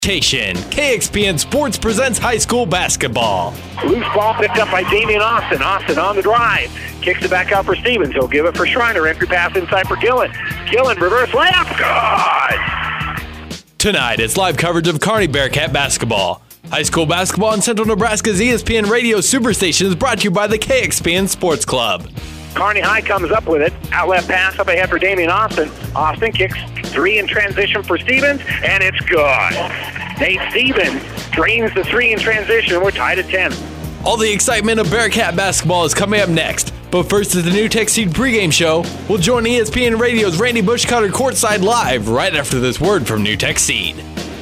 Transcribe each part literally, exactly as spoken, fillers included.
K X P N Sports presents high school basketball. Loose ball picked up by Damian Austin. Austin on the drive. Kicks it back out for Stevens. He'll give it for Schreiner. Entry pass inside for Gillen. Gillen, reverse layup. Good! Tonight, it's live coverage of Kearney Bearcat basketball. High school basketball in Central Nebraska's E S P N Radio Superstation is brought to you by the K X P N Sports Club. Kearney High comes up with it. Outlet pass up ahead for Damian Austin. Austin kicks three in transition for Stevens, and it's good. Nate Stevens drains the three in transition. We're tied at ten. All the excitement of Bearcat basketball is coming up next. But first is the New Tech Seed pregame show. We'll join E S P N Radio's Randy Bushcutter courtside live right after this word from New Tech Seed.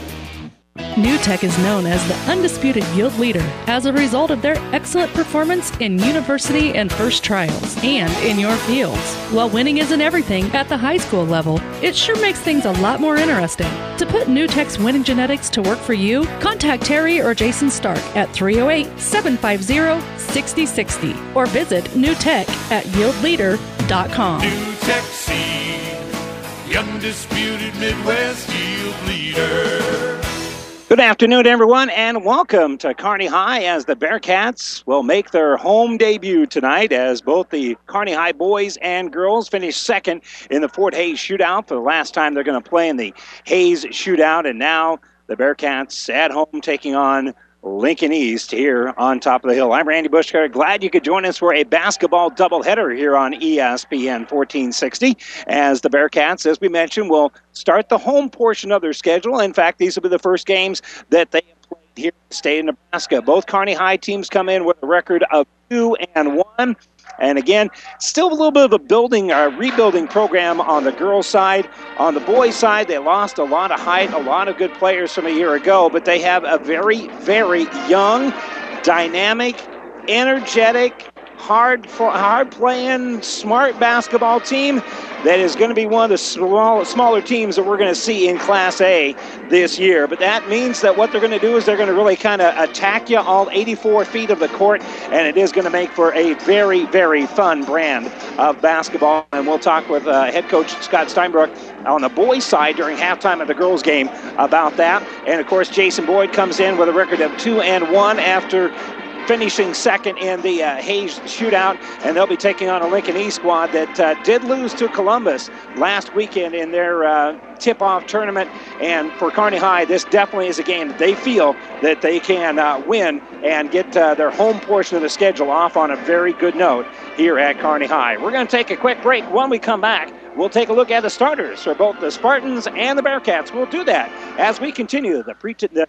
New Tech is known as the undisputed yield leader as a result of their excellent performance in university and first trials and in your fields. While winning isn't everything at the high school level, it sure makes things a lot more interesting. To put New Tech's winning genetics to work for you, contact Terry or Jason Stark at three oh eight, seven five zero, six oh six oh or visit New Tech at yield leader dot com. New Tech Seed, the undisputed Midwest yield leader. Good afternoon, everyone, and welcome to Kearney High as the Bearcats will make their home debut tonight as both the Kearney High boys and girls finish second in the Fort Hays shootout for the last time they're going to play in the Hays shootout, and now the Bearcats at home taking on Lincoln East here on top of the hill. I'm Randy Bushcutter. Glad you could join us for a basketball doubleheader here on E S P N fourteen sixty as the Bearcats, as we mentioned, will start the home portion of their schedule. In fact, these will be the first games that they have played here in the state of Nebraska. Both Kearney High teams come in with a record of two and one. And again, still a little bit of a building, uh, rebuilding program on the girls' side. On the boys' side, they lost a lot of height, a lot of good players from a year ago, but they have a very, very young, dynamic, energetic, hard, hard-playing, smart basketball team that is going to be one of the small, smaller teams that we're going to see in Class A this year. But that means that what they're going to do is they're going to really kind of attack you all eighty-four feet of the court, and it is going to make for a very, very fun brand of basketball. And we'll talk with uh, head coach Scott Steinbrook on the boys' side during halftime of the girls' game about that. And, of course, Jason Boyd comes in with a record of two and one after finishing second in the uh, Hays shootout, and they'll be taking on a Lincoln East squad that uh, did lose to Columbus last weekend in their uh, tip-off tournament. And for Kearney High, this definitely is a game that they feel that they can uh, win and get uh, their home portion of the schedule off on a very good note here at Kearney High. We're going to take a quick break. When we come back, we'll take a look at the starters for both the Spartans and the Bearcats. We'll do that as we continue the pre- the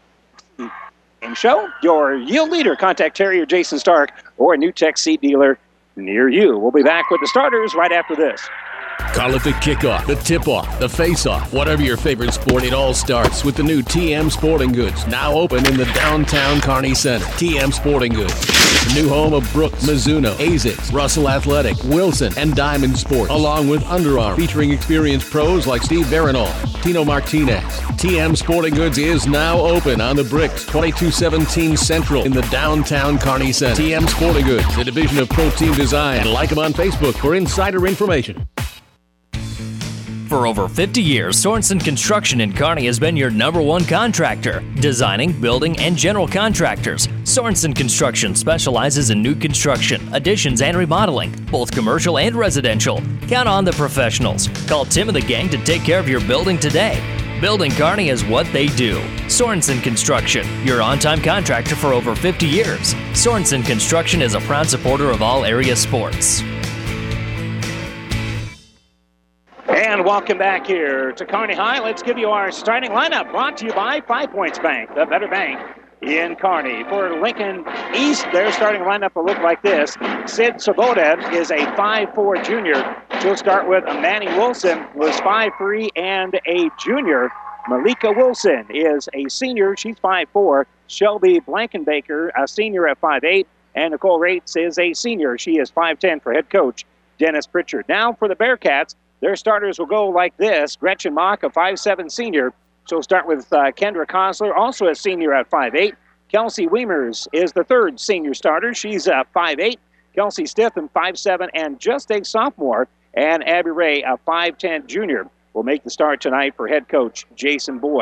Game show. Your yield leader. Contact Terry or Jason Stark or a New Tech Seed dealer near you. We'll be back with the starters right after this. Call it the kickoff, the tip-off, the face-off, whatever your favorite sport, it all starts with the new T M Sporting Goods, now open in the downtown Kearney Center. T M Sporting Goods, the new home of Brooks, Mizuno, ASICS, Russell Athletic, Wilson, and Diamond Sports, along with Under Armour, featuring experienced pros like Steve Barinol, Tino Martinez. T M Sporting Goods is now open on the Bricks, twenty-two seventeen Central in the downtown Kearney Center. T M Sporting Goods, a division of Pro Team Design. Like them on Facebook for insider information. For over fifty years, Sorensen Construction in Kearney has been your number one contractor. Designing, building, and general contractors. Sorensen Construction specializes in new construction, additions, and remodeling, both commercial and residential. Count on the professionals. Call Tim and the gang to take care of your building today. Building Kearney is what they do. Sorensen Construction, your on-time contractor for over fifty years. Sorensen Construction is a proud supporter of all area sports. And welcome back here to Kearney High. Let's give you our starting lineup, brought to you by Five Points Bank, the better bank in Kearney. For Lincoln East, their starting lineup will look like this. Sid Saboda is a five four junior. She'll start with Manny Wilson, who is five three and a junior. Malika Wilson is a senior. She's five four. Shelby Blankenbaker, a senior at five eight. And Nicole Rates is a senior. She is five ten for head coach Dennis Pritchard. Now for the Bearcats, their starters will go like this. Gretchen Mock, a five seven senior. She'll start with uh, Kendra Kosler, also a senior at five eight. Kelsey Weimers is the third senior starter. She's uh, five eight. Kelsey Stitham, five seven, and just a sophomore. And Abby Ray, a five ten junior, will make the start tonight for head coach Jason Boyd.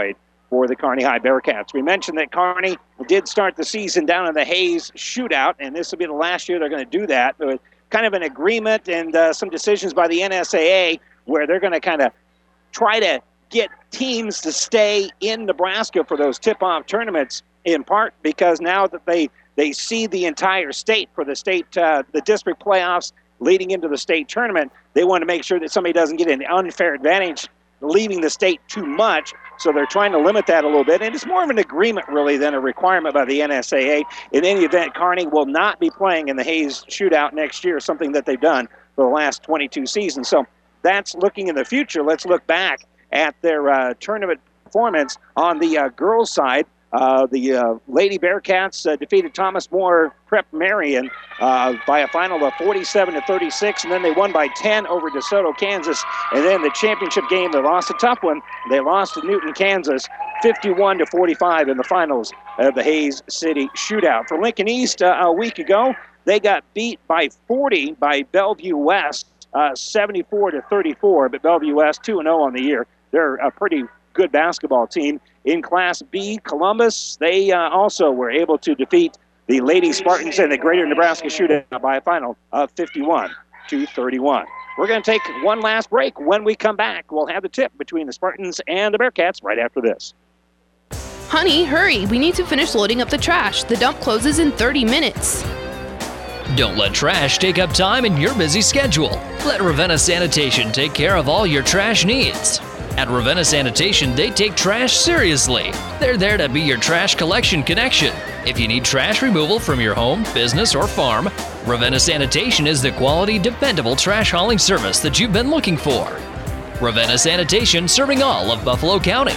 for the Kearney High Bearcats. We mentioned that Kearney did start the season down in the Hayes shootout, and this will be the last year they're going to do that. But kind of an agreement and uh, some decisions by the N S A A where they're going to kind of try to get teams to stay in Nebraska for those tip-off tournaments, in part because now that they, they see the entire state for the state, uh, the district playoffs leading into the state tournament, they want to make sure that somebody doesn't get an unfair advantage leaving the state too much. So they're trying to limit that a little bit. And it's more of an agreement, really, than a requirement by the N S A A. In any event, Kearney will not be playing in the Hayes shootout next year, something that they've done for the last twenty-two seasons. So that's looking in the future. Let's look back at their uh, tournament performance on the uh, girls' side. Uh, the uh, Lady Bearcats uh, defeated Thomas More Prep Marion uh, by a final of forty-seven to thirty-six, and then they won by ten over DeSoto, Kansas. And then the championship game, they lost a tough one. They lost to Newton, Kansas, fifty-one to forty-five in the finals of the Hayes City shootout. For Lincoln East, uh, a week ago, they got beat by forty by Bellevue West, uh, seventy-four to thirty-four. But Bellevue West two and oh on the year. They're a pretty good basketball team. In Class B, Columbus, they uh, also were able to defeat the Lady Spartans in the Greater Nebraska shootout by a final of fifty-one to thirty-one. We're going to take one last break. When we come back, we'll have the tip between the Spartans and the Bearcats right after this. Honey, hurry. We need to finish loading up the trash. The dump closes in thirty minutes. Don't let trash take up time in your busy schedule. Let Ravenna Sanitation take care of all your trash needs. At Ravenna Sanitation, they take trash seriously. They're there to be your trash collection connection. If you need trash removal from your home, business, or farm, Ravenna Sanitation is the quality, dependable trash hauling service that you've been looking for. Ravenna Sanitation, serving all of Buffalo County.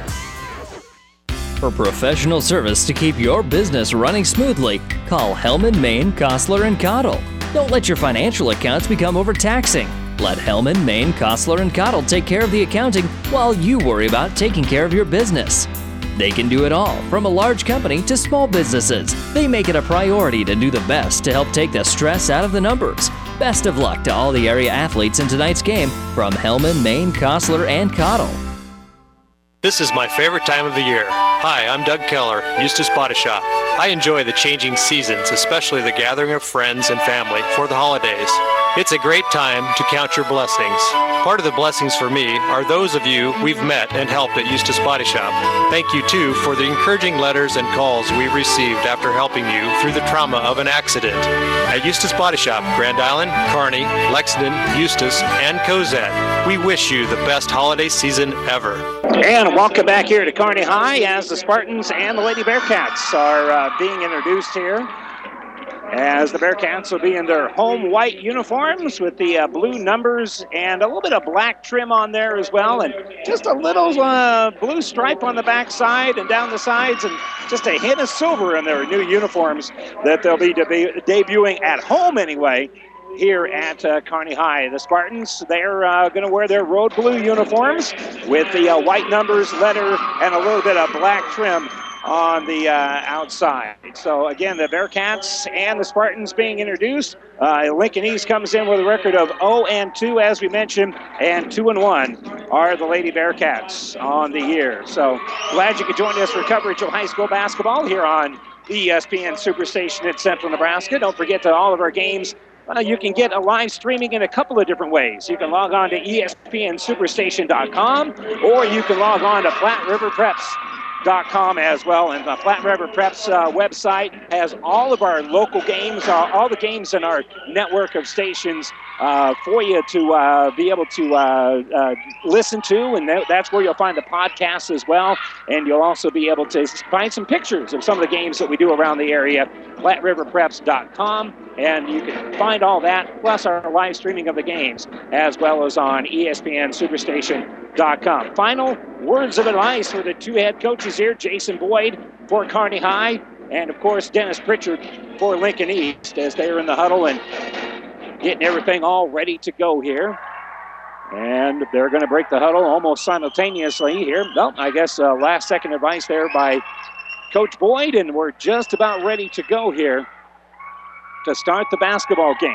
For professional service to keep your business running smoothly, call Hellman, Maine, Kostler, and Cottle. Don't let your financial accounts become overtaxing. Let Hellman, Maine, Kostler, and Cottle take care of the accounting while you worry about taking care of your business. They can do it all, from a large company to small businesses. They make it a priority to do the best to help take the stress out of the numbers. Best of luck to all the area athletes in tonight's game from Hellman, Maine, Kostler, and Cottle. This is my favorite time of the year. Hi, I'm Doug Keller, Eustis Body Shop. I enjoy the changing seasons, especially the gathering of friends and family for the holidays. It's a great time to count your blessings. Part of the blessings for me are those of you we've met and helped at Eustis Body Shop. Thank you, too, for the encouraging letters and calls we've received after helping you through the trauma of an accident. At Eustis Body Shop, Grand Island, Kearney, Lexington, Eustis, and Cozad, we wish you the best holiday season ever. And welcome back here to Kearney High as the Spartans and the Lady Bearcats are uh, being introduced here. As the Bearcats will be in their home white uniforms with the uh, blue numbers and a little bit of black trim on there as well, and just a little uh, blue stripe on the back side and down the sides, and just a hint of silver in their new uniforms that they'll be deb- debuting at home anyway here at uh, Kearney High. The Spartans, they're uh, going to wear their road blue uniforms with the uh, white numbers, letter, and a little bit of black trim on the uh, outside. So again, the Bearcats and the Spartans being introduced. Uh, Lincoln East comes in with a record of oh and two, as we mentioned, and two and one are the Lady Bearcats on the year. So glad you could join us for coverage of high school basketball here on E S P N Superstation in Central Nebraska. Don't forget that all of our games Uh, you can get a live streaming in a couple of different ways. You can log on to E S P N Superstation dot com, or you can log on to Platte River Preps dot com as well. And the Platte River Preps uh, website has all of our local games, uh, all the games in our network of stations uh, for you to uh, be able to uh, uh, listen to. And that, that's where you'll find the podcast as well. And you'll also be able to find some pictures of some of the games that we do around the area, Platte River Preps dot com. And you can find all that, plus our live streaming of the games, as well as on E S P N Superstation dot com. Final words of advice for the two head coaches here, Jason Boyd for Kearney High, and of course Dennis Pritchard for Lincoln East, as they are in the huddle and getting everything all ready to go here. And they're going to break the huddle almost simultaneously here. Well, I guess uh, last second advice there by Coach Boyd, and we're just about ready to go here to start the basketball game.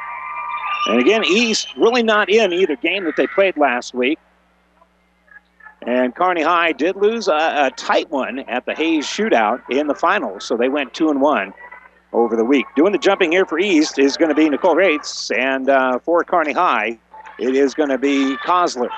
And again, East really not in either game that they played last week. And Kearney High did lose a, a tight one at the Hayes shootout in the finals, so they went two and one over the week. Doing the jumping here for East is going to be Nicole Rates, and uh, for Kearney High, it is going to be Kosler.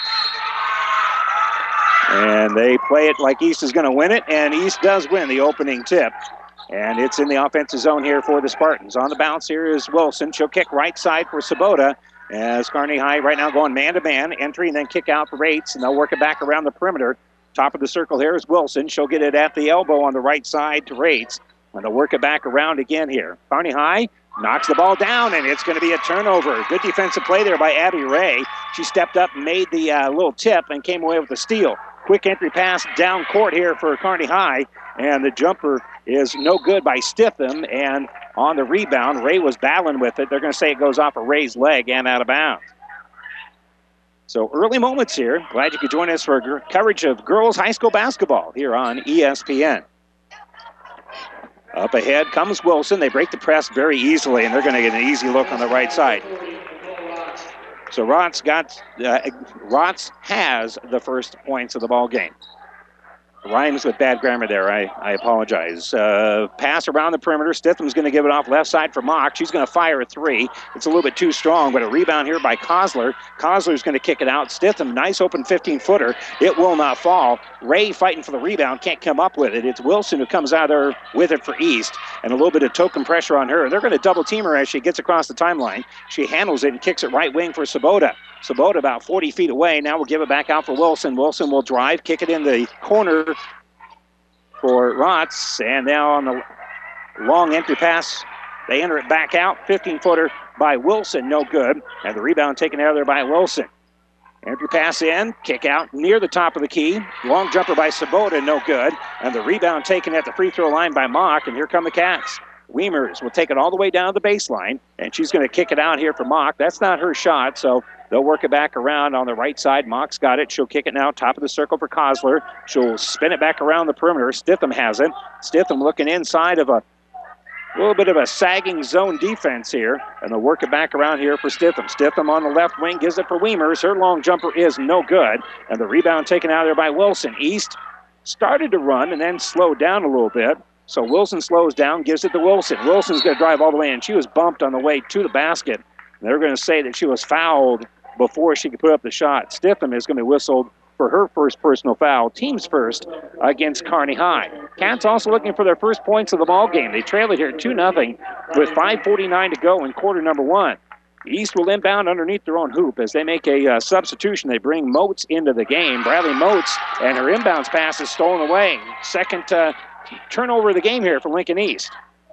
And they play it like East is going to win it, and East does win the opening tip. And it's in the offensive zone here for the Spartans. On the bounce here is Wilson. She'll kick right side for Sabota. As Kearney High right now going man-to-man, entry and then kick out for Rates, and they'll work it back around the perimeter. Top of the circle here is Wilson. She'll get it at the elbow on the right side to Rates, and they'll work it back around again here. Kearney High knocks the ball down, and it's going to be a turnover. Good defensive play there by Abby Ray. She stepped up and made the uh, little tip and came away with a steal. Quick entry pass down court here for Kearney High, and the jumper is no good by Stitham, and on the rebound, Ray was battling with it. They're going to say it goes off of Ray's leg and out of bounds. So early moments here. Glad you could join us for coverage of girls high school basketball here on E S P N. Up ahead comes Wilson. They break the press very easily, and they're going to get an easy look on the right side. So Rotz got uh, Rotz has the first points of the ball game. Rhymes with bad grammar there. I, I apologize. Uh, pass around the perimeter. Stitham's going to give it off left side for Mock. She's going to fire a three. It's a little bit too strong, but a rebound here by Kosler. Kosler's going to kick it out. Stitham, nice open fifteen-footer. It will not fall. Ray fighting for the rebound. Can't come up with it. It's Wilson who comes out there with it for East, and a little bit of token pressure on her. They're going to double team her as she gets across the timeline. She handles it and kicks it right wing for Sabota. Sabota about forty feet away. Now we'll give it back out for Wilson. Wilson will drive, kick it in the corner for Rotz. And now on the long entry pass, they enter it back out. fifteen-footer by Wilson, no good. And the rebound taken out of there by Wilson. Entry pass in, kick out near the top of the key. Long jumper by Sabota, no good. And the rebound taken at the free throw line by Mock. And here come the Cats. Weimers will take it all the way down to the baseline, and she's going to kick it out here for Mock. That's not her shot, so they'll work it back around on the right side. Mock's got it. She'll kick it now top of the circle for Kosler. She'll spin it back around the perimeter. Stitham has it. Stitham looking inside of a little bit of a sagging zone defense here, and they'll work it back around here for Stitham. Stitham on the left wing gives it for Weimers. Her long jumper is no good, and the rebound taken out of there by Wilson. East started to run and then slowed down a little bit. So Wilson slows down, gives it to Wilson. Wilson's going to drive all the way in. She was bumped on the way to the basket. They're going to say that she was fouled before she could put up the shot. Stitham is going to be whistled for her first personal foul, team's first, against Kearney High. Cats also looking for their first points of the ball game. They trail it here two nothing with five forty-nine to go in quarter number one. East will inbound underneath their own hoop as they make a uh, substitution. They bring Moats into the game. Bradley Moats, and her inbounds pass is stolen away. Second uh, turnover of the game here for Lincoln East.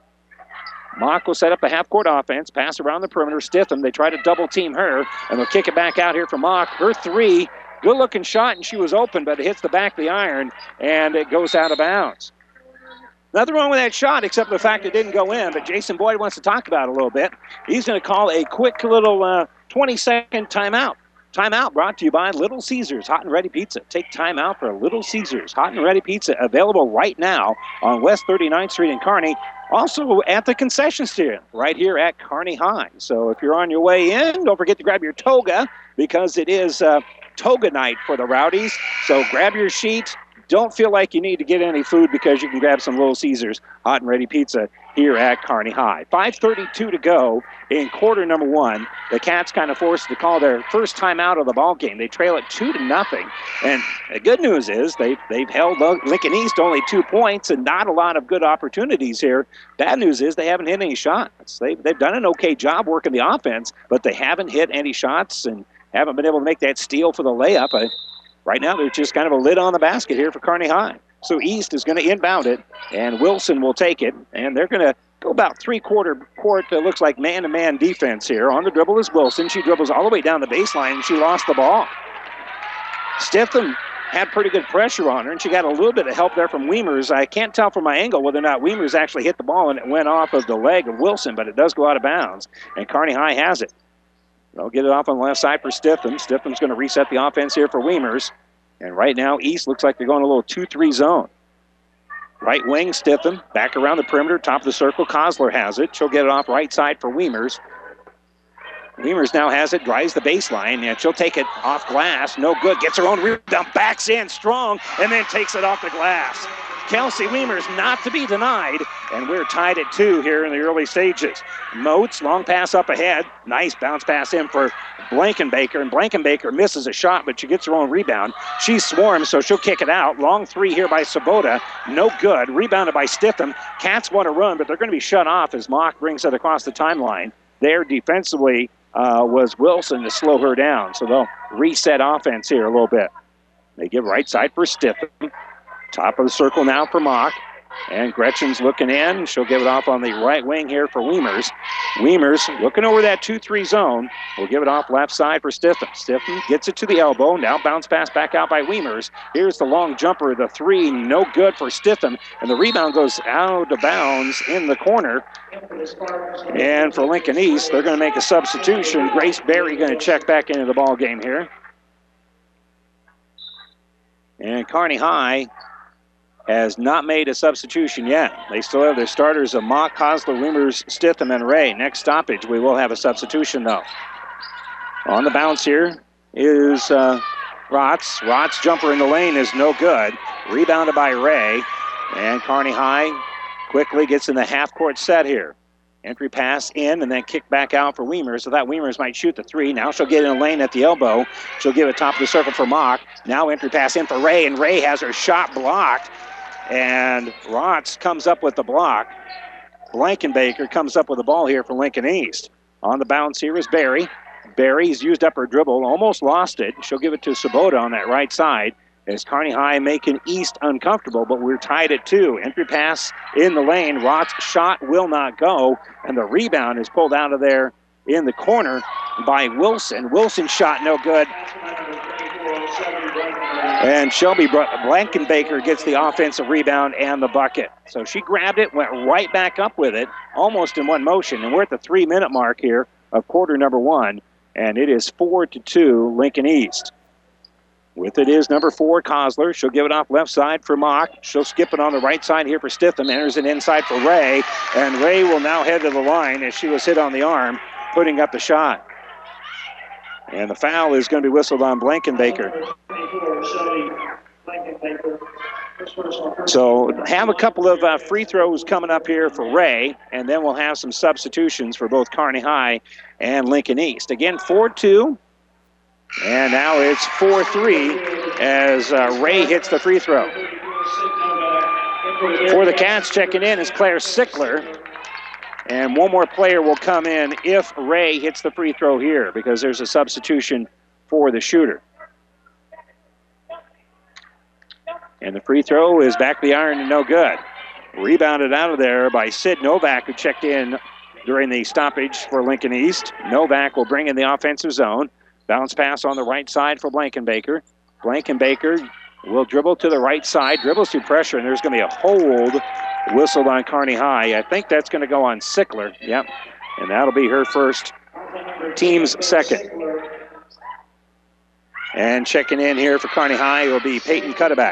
Mock will set up a half-court offense, pass around the perimeter. Stitham, they try to double-team her, and they'll kick it back out here for Mock. Her three, good-looking shot, and she was open, but it hits the back of the iron, and it goes out of bounds. Nothing wrong with that shot except for the fact it didn't go in, but Jason Boyd wants to talk about it a little bit. He's going to call a quick little uh, twenty-second timeout. Timeout brought to you by Little Caesars Hot and Ready Pizza. Take time out for Little Caesars Hot and Ready Pizza, available right now on West thirty-ninth Street in Kearney. Also at the concession stand right here at Kearney High. So if you're on your way in, don't forget to grab your toga because it is uh, toga night for the Rowdies. So grab your sheet. Don't feel like you need to get any food because you can grab some Little Caesars Hot and Ready Pizza here at Kearney High. five thirty-two to go in quarter number one. The Cats kind of forced to call their first time out of the ball game. They trail it two to nothing. And the good news is they've, they've held Lincoln East only two points and not a lot of good opportunities here. Bad news is they haven't hit any shots. They've, they've done an okay job working the offense, but they haven't hit any shots and haven't been able to make that steal for the layup. I, Right now, there's just kind of a lid on the basket here for Kearney High. So East is going to inbound it, and Wilson will take it, and they're going to go about three-quarter court. It looks like man-to-man defense here. On the dribble is Wilson. She dribbles all the way down the baseline, and she lost the ball. Stitham had pretty good pressure on her, and she got a little bit of help there from Weimers. I can't tell from my angle whether or not Weimers actually hit the ball, and it went off of the leg of Wilson, but it does go out of bounds, and Kearney High has it. They'll get it off on the left side for Stitham. Stitham's going to reset the offense here for Weimers. And right now, East looks like they're going a little two three zone. Right wing, Stitham. Back around the perimeter, top of the circle. Kosler has it. She'll get it off right side for Weimers. Weimers now has it, drives the baseline, and she'll take it off glass. No good. Gets her own rebound, backs in strong, and then takes it off the glass. Kelsey Weimers not to be denied, and we're tied at two here in the early stages. Moats, long pass up ahead. Nice bounce pass in for Blankenbaker, and Blankenbaker misses a shot, but she gets her own rebound. She swarms, so she'll kick it out. Long three here by Sabota. No good. Rebounded by Stitham. Cats want to run, but they're going to be shut off as Mock brings it across the timeline. There defensively uh, was Wilson to slow her down, so they'll reset offense here a little bit. They give right side for Stitham. Top of the circle now for Mock. And Gretchen's looking in. She'll give it off on the right wing here for Weimers. Weimers looking over that two three zone. Will give it off left side for Stitham. Stitham gets it to the elbow. Now bounce pass back out by Weimers. Here's the long jumper. The three, no good for Stitham. And the rebound goes out of bounds in the corner. And for Lincoln East, they're going to make a substitution. Grace Berry going to check back into the ball game here. And Kearney High has not made a substitution yet. They still have their starters of Mock, Hosler, Weimers, Stitham, and Ray. Next stoppage, we will have a substitution, though. On the bounce here is uh, Rotz. Rotz jumper in the lane is no good. Rebounded by Ray. And Kearney High quickly gets in the half-court set here. Entry pass in and then kick back out for Weimers. So that Weimers might shoot the three. Now she'll get in a lane at the elbow. She'll give it top of the circle for Mock. Now entry pass in for Ray, and Ray has her shot blocked. And Rotz comes up with the block. Blankenbaker comes up with the ball here for Lincoln East. On the bounce here is Berry. Berry's used up her dribble, almost lost it. She'll give it to Sabota on that right side. As Kearney High making East uncomfortable, but we're tied at two. Entry pass in the lane. Rott's shot will not go, and the rebound is pulled out of there in the corner by Wilson. Wilson's shot no good. And Shelby Blankenbaker gets the offensive rebound and the bucket. So she grabbed it, went right back up with it, almost in one motion. And we're at the three-minute mark here of quarter number one, and it is four to two Lincoln East. With it is number four, Kosler. She'll give it off left side for Mock. She'll skip it on the right side here for Stitham. Enters it inside for Ray. And Ray will now head to the line as she was hit on the arm, putting up the shot. And the foul is going to be whistled on Blankenbaker. So have a couple of uh, free throws coming up here for Ray, and then we'll have some substitutions for both Kearney High and Lincoln East. Again, four two. And now it's four three as uh, Ray hits the free throw. For the Cats, checking in is Claire Sickler. And one more player will come in if Ray hits the free throw here, because there's a substitution for the shooter. And the free throw is back the iron and no good. Rebounded out of there by Sid Novak, who checked in during the stoppage for Lincoln East. Novak will bring in the offensive zone. Bounce pass on the right side for Blankenbaker. Blankenbaker will dribble to the right side, dribbles through pressure, and there's going to be a hold whistled on Kearney High. I think that's going to go on Sickler. Yep. And that'll be her first, team's second. And checking in here for Kearney High will be Peyton Cutterback.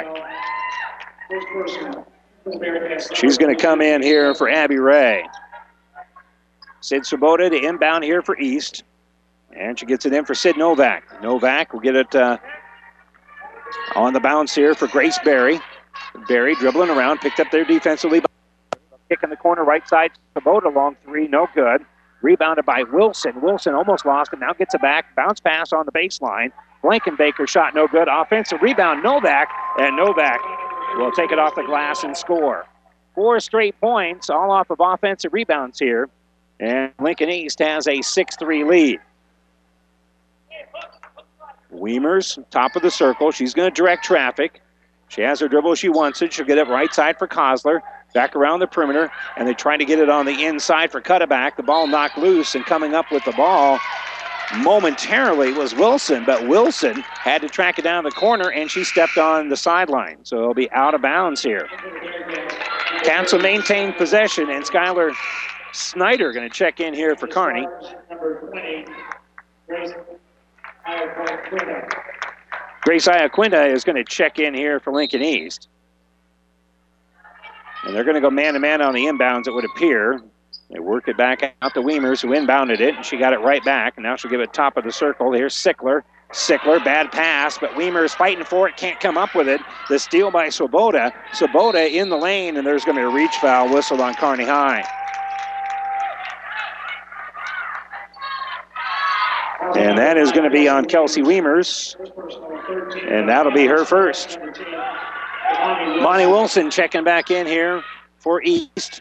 She's going to come in here for Abby Ray. Sid Sabota to inbound here for East. And she gets it in for Sid Novak. Novak will get it uh, on the bounce here for Grace Berry. Berry dribbling around, picked up there defensively. Kick in the corner, right side. Sabota long three, no good. Rebounded by Wilson. Wilson almost lost it, now gets it back. Bounce pass on the baseline. Blankenbaker shot no good. Offensive rebound, Novak. And Novak will take it off the glass and score. Four straight points, all off of offensive rebounds here. And Lincoln East has a six three lead. Weimers, top of the circle. She's going to direct traffic. She has her dribble. She wants it. She'll get it right side for Kosler. Back around the perimeter, and they try to get it on the inside for Cutterback. The ball knocked loose, and coming up with the ball momentarily was Wilson, but Wilson had to track it down the corner, and she stepped on the sideline. So it'll be out of bounds here. Cats will maintain possession, and Skylar Snyder going to check in here for Kearney. Grace Iaquinta is going to check in here for Lincoln East. And they're going to go man-to-man on the inbounds, it would appear. They work it back out to Weimers, who inbounded it, and she got it right back. And now she'll give it top of the circle. Here's Sickler. Sickler, bad pass, but Weimers fighting for it, can't come up with it. The steal by Swoboda. Swoboda in the lane, and there's going to be a reach foul whistled on Kearney High. And that is going to be on Kelsey Weimers, and that'll be her first. Monty Wilson checking back in here for East.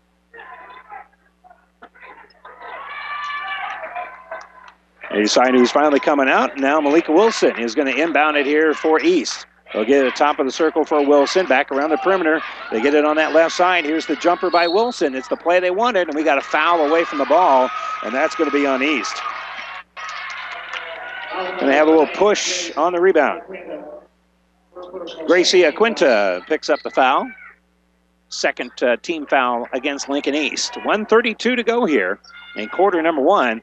They decide who's finally coming out. Now Malika Wilson is going to inbound it here for East. They'll get it at the top of the circle for Wilson. Back around the perimeter. They get it on that left side. Here's the jumper by Wilson. It's the play they wanted, and we got a foul away from the ball, and that's going to be on East. And they have a little push on the rebound. Gracie Quinta picks up the foul. Second uh, team foul against Lincoln East. one thirty-two to go here in quarter number one.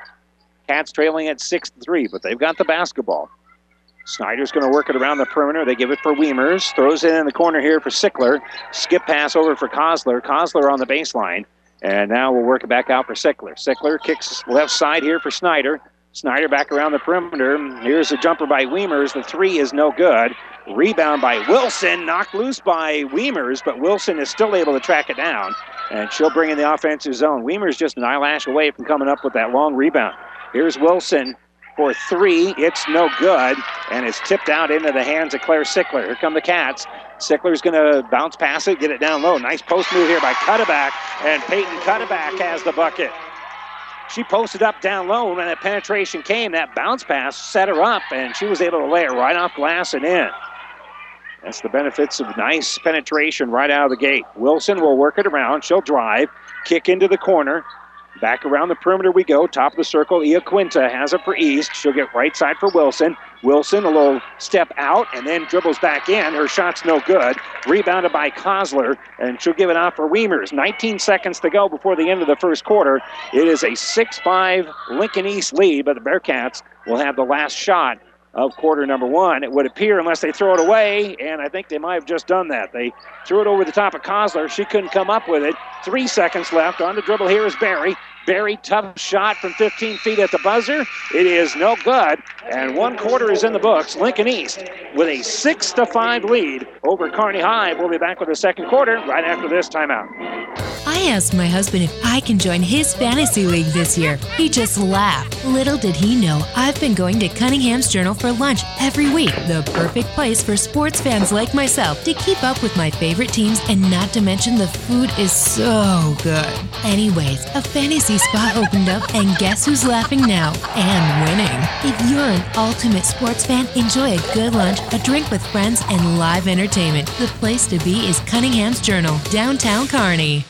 Cats trailing at six to three, but they've got the basketball. Snyder's going to work it around the perimeter. They give it for Weimers. Throws it in the corner here for Sickler. Skip pass over for Kozler. Kozler on the baseline. And now we'll work it back out for Sickler. Sickler kicks left side here for Snyder. Snyder back around the perimeter. Here's a jumper by Weimers. The three is no good. Rebound by Wilson. Knocked loose by Weimers, but Wilson is still able to track it down. And she'll bring in the offensive zone. Weimers just an eyelash away from coming up with that long rebound. Here's Wilson for three. It's no good, and it's tipped out into the hands of Claire Sickler. Here come the Cats. Sickler's going to bounce past it, get it down low. Nice post move here by Cutterback, and Peyton Cutterback has the bucket. She posted up down low, and when that penetration came, that bounce pass set her up, and she was able to lay it right off glass and in. That's the benefits of nice penetration right out of the gate. Wilson will work it around. She'll drive, kick into the corner. Back around the perimeter we go. Top of the circle, Ia Quinta has it for East. She'll get right side for Wilson. Wilson, a little step out, and then dribbles back in. Her shot's no good. Rebounded by Kozler, and she'll give it out for Weimers. nineteen seconds to go before the end of the first quarter. It is a six five Lincoln East lead, but the Bearcats will have the last shot of quarter number one. It would appear, unless they throw it away, and I think they might have just done that. They threw it over the top of Kozler. She couldn't come up with it. Three seconds left. On the dribble here is Barry. Barry, tough shot from fifteen feet at the buzzer. It is no good, and one quarter is in the books. Lincoln East with a six to five lead over Kearney High. We'll be back with the second quarter right after this timeout. I asked my husband if I can join his fantasy league this year. He just laughed. Little did he know, I've been going to Cunningham's Journal for lunch every week. The perfect place for sports fans like myself to keep up with my favorite teams, and not to mention the food is so good. Anyways, a fantasy spot opened up, and guess who's laughing now and winning? If you're an ultimate sports fan, enjoy a good lunch, a drink with friends, and live entertainment. The place to be is Cunningham's Journal, downtown Kearney.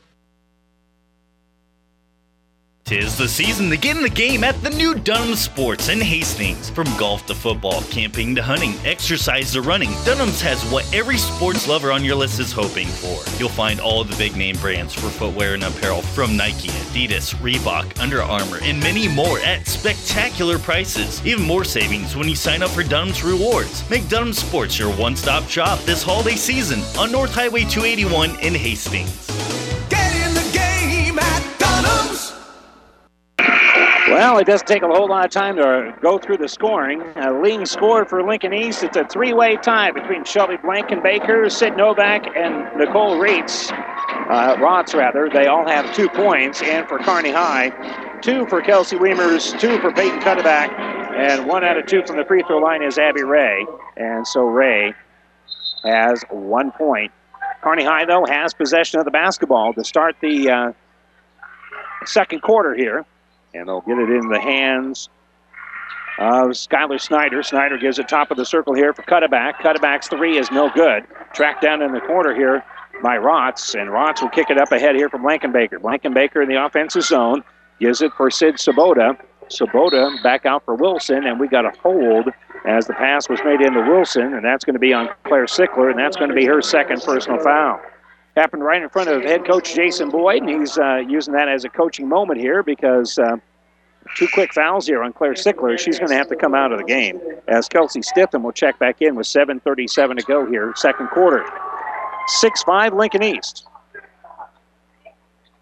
Tis the season to get in the game at the new Dunham Sports in Hastings. From golf to football, camping to hunting, exercise to running, Dunham's has what every sports lover on your list is hoping for. You'll find all the big name brands for footwear and apparel from Nike, Adidas, Reebok, Under Armour, and many more at spectacular prices. Even more savings when you sign up for Dunham's Rewards. Make Dunham Sports your one-stop shop this holiday season on North Highway two eighty-one in Hastings. Get in the game at Dunham's. Well, it doesn't take a whole lot of time to go through the scoring. A leading score for Lincoln East. It's a three-way tie between Shelby Blankenbaker, Sid Novak, and Nicole Reitz. Uh, Rotz, rather. They all have two points. And for Kearney High, two for Kelsey Weimers, two for Peyton Cutterback, and one out of two from the free throw line is Abby Ray. And so Ray has one point. Kearney High, though, has possession of the basketball to start the uh, second quarter here. And they'll get it in the hands of Skylar Snyder. Snyder gives it top of the circle here for Cutterback. Cutterback's three is no good. Tracked down in the corner here by Rotz. And Rotz will kick it up ahead here for Blankenbaker. Blankenbaker in the offensive zone. Gives it for Sid Swoboda. Swoboda back out for Wilson. And we got a hold as the pass was made into Wilson. And that's going to be on Claire Sickler. And that's going to be her second personal foul. Happened right in front of head coach Jason Boyd, and he's uh, using that as a coaching moment here because uh, two quick fouls here on Claire Sickler. She's going to have to come out of the game as Kelsey Stitham will check back in with seven thirty-seven to go here, second quarter. six five Lincoln East.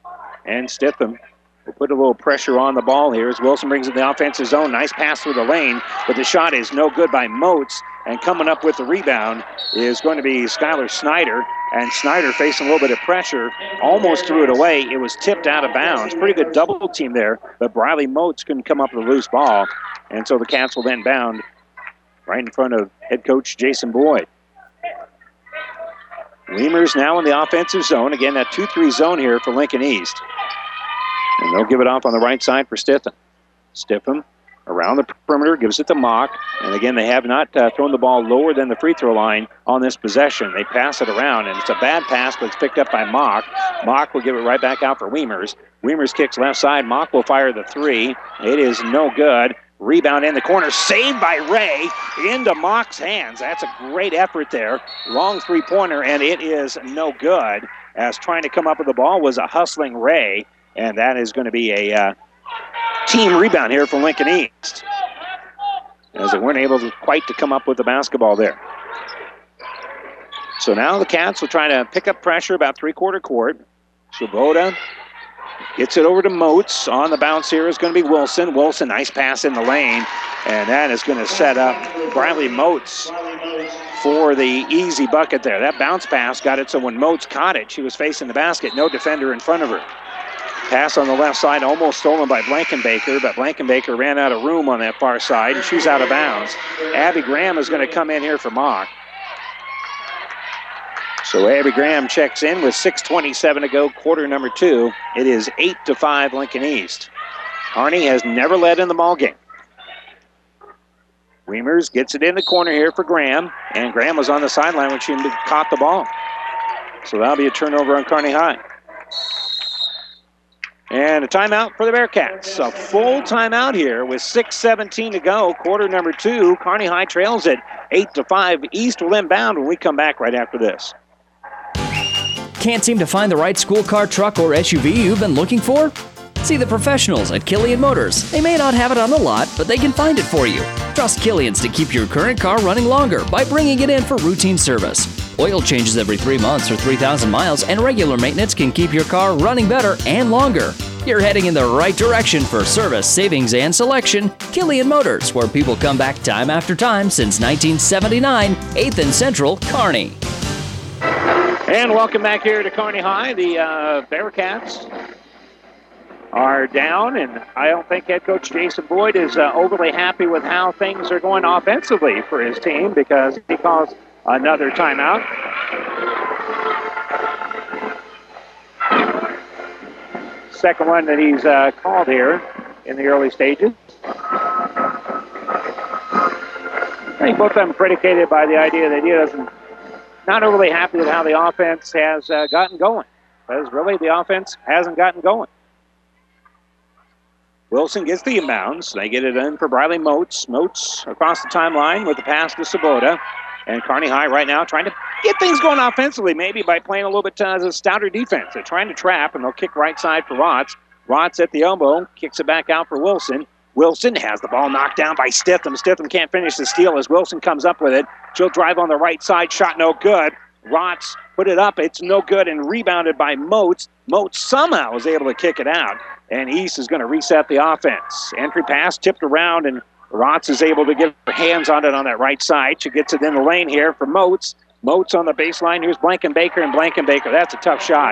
And Stitham will put a little pressure on the ball here as Wilson brings in the offensive zone. Nice pass through the lane, but the shot is no good by Moats. And coming up with the rebound is going to be Skylar Snyder. And Snyder facing a little bit of pressure, almost threw it away. It was tipped out of bounds. Pretty good double team there, but Briley Moats couldn't come up with a loose ball. And so the Cats will then bound right in front of head coach Jason Boyd. Weimers now in the offensive zone. Again, that two three zone here for Lincoln East. And they'll give it off on the right side for Stitham. Stitham around the perimeter, gives it to Mock. And again, they have not uh, thrown the ball lower than the free throw line on this possession. They pass it around, and it's a bad pass, but it's picked up by Mock. Mock will give it right back out for Weimers. Weimers kicks left side. Mock will fire the three. It is no good. Rebound in the corner, saved by Ray into Mock's hands. That's a great effort there. Long three-pointer, and it is no good, as trying to come up with the ball was a hustling Ray, and that is going to be a uh, team rebound here for Lincoln East, as they weren't able to quite to come up with the basketball there. So now the Cats will try to pick up pressure about three-quarter court. Swoboda gets it over to Moats. On the bounce here is going to be Wilson. Wilson, nice pass in the lane, and that is going to set up Briley Moats for the easy bucket there. That bounce pass got it so when Moats caught it, she was facing the basket, no defender in front of her. Pass on the left side, almost stolen by Blankenbaker, but Blankenbaker ran out of room on that far side, and she's out of bounds. Abby Graham is going to come in here for Mock. So Abby Graham checks in with six twenty-seven to go, quarter number two. It is eight to five Lincoln East. Kearney has never led in the ballgame. Weimers gets it in the corner here for Graham, and Graham was on the sideline when she caught the ball. So that'll be a turnover on Kearney High. And a timeout for the Bearcats. A full timeout here with six seventeen to go, quarter number two. Kearney High trails it eight to five. East will inbound when we come back right after this. Can't seem to find the right school car, truck, or S U V you've been looking for? See the professionals at Killian Motors. They may not have it on the lot, but they can find it for you. Trust Killian's to keep your current car running longer by bringing it in for routine service. Oil changes every three months or three thousand miles, and regular maintenance can keep your car running better and longer. You're heading in the right direction for service, savings, and selection. Killian Motors, where people come back time after time since nineteen seventy-nine, eighth and Central, Kearney. And welcome back here to Kearney High. The uh, Bearcats are down, and I don't think head coach Jason Boyd is uh, overly happy with how things are going offensively for his team, because he calls another timeout. Second one that he's uh, called here in the early stages. I think both of them predicated by the idea that he doesn't, not overly happy with how the offense has uh, gotten going. Because really the offense hasn't gotten going. Wilson gets the inbounds. They get it in for Briley Moats. Moats across the timeline with the pass to Swoboda. And Kearney High right now trying to get things going offensively, maybe by playing a little bit uh, as a stouter defense. They're trying to trap, and they'll kick right side for Rotz. Rotz at the elbow, kicks it back out for Wilson. Wilson has the ball knocked down by Stitham. Stitham can't finish the steal as Wilson comes up with it. She'll drive on the right side, shot no good. Rotz put it up, it's no good, and rebounded by Moats. Moats somehow is able to kick it out, and East is going to reset the offense. Entry pass tipped around, and Rotz is able to get her hands on it on that right side. She gets it in the lane here for Moats. Moats on the baseline. Here's Blankenbaker, and Blankenbaker, that's a tough shot.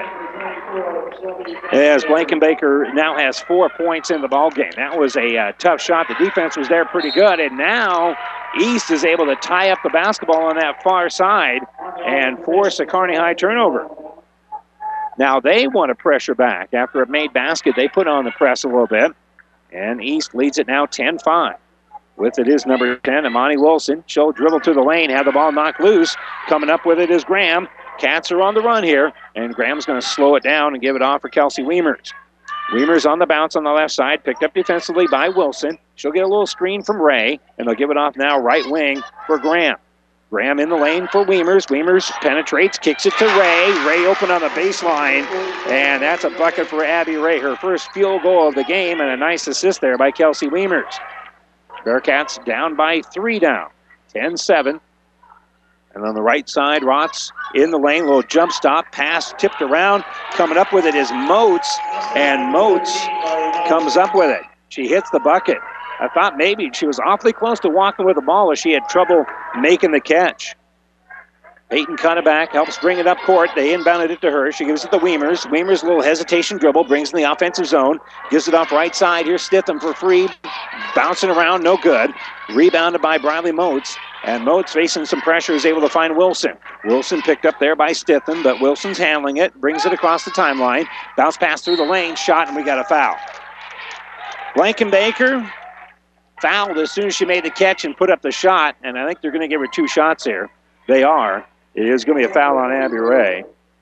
As Blankenbaker now has four points in the ballgame. That was a uh, tough shot. The defense was there pretty good, and now East is able to tie up the basketball on that far side and force a Kearney High turnover. Now they want to pressure back. After a made basket, they put on the press a little bit, and East leads it now ten five. With it is number ten, Imani Wilson. She'll dribble to the lane, have the ball knocked loose. Coming up with it is Graham. Cats are on the run here, and Graham's going to slow it down and give it off for Kelsey Weimers. Weimers on the bounce on the left side, picked up defensively by Wilson. She'll get a little screen from Ray, and they'll give it off now right wing for Graham. Graham in the lane for Weimers. Weimers penetrates, kicks it to Ray. Ray open on the baseline, and that's a bucket for Abby Ray. Her first field goal of the game, and a nice assist there by Kelsey Weimers. Bearcats down by three down, ten seven. And on the right side, Rotz in the lane, little jump stop, pass tipped around. Coming up with it is Moats, and Moats comes up with it. She hits the bucket. I thought maybe she was awfully close to walking with the ball as she had trouble making the catch. Peyton Cunneback helps bring it up court. They inbounded it to her. She gives it to Weimers. Weimers, a little hesitation dribble, brings in the offensive zone. Gives it off right side. Here's Stitham for free. Bouncing around, no good. Rebounded by Briley Moats. And Moats, facing some pressure, is able to find Wilson. Wilson picked up there by Stitham, but Wilson's handling it. Brings it across the timeline. Bounce pass through the lane. Shot, and we got a foul. Blankenbaker fouled as soon as she made the catch and put up the shot. And I think they're going to give her two shots here. They are. It is going to be a foul on Abby Ray.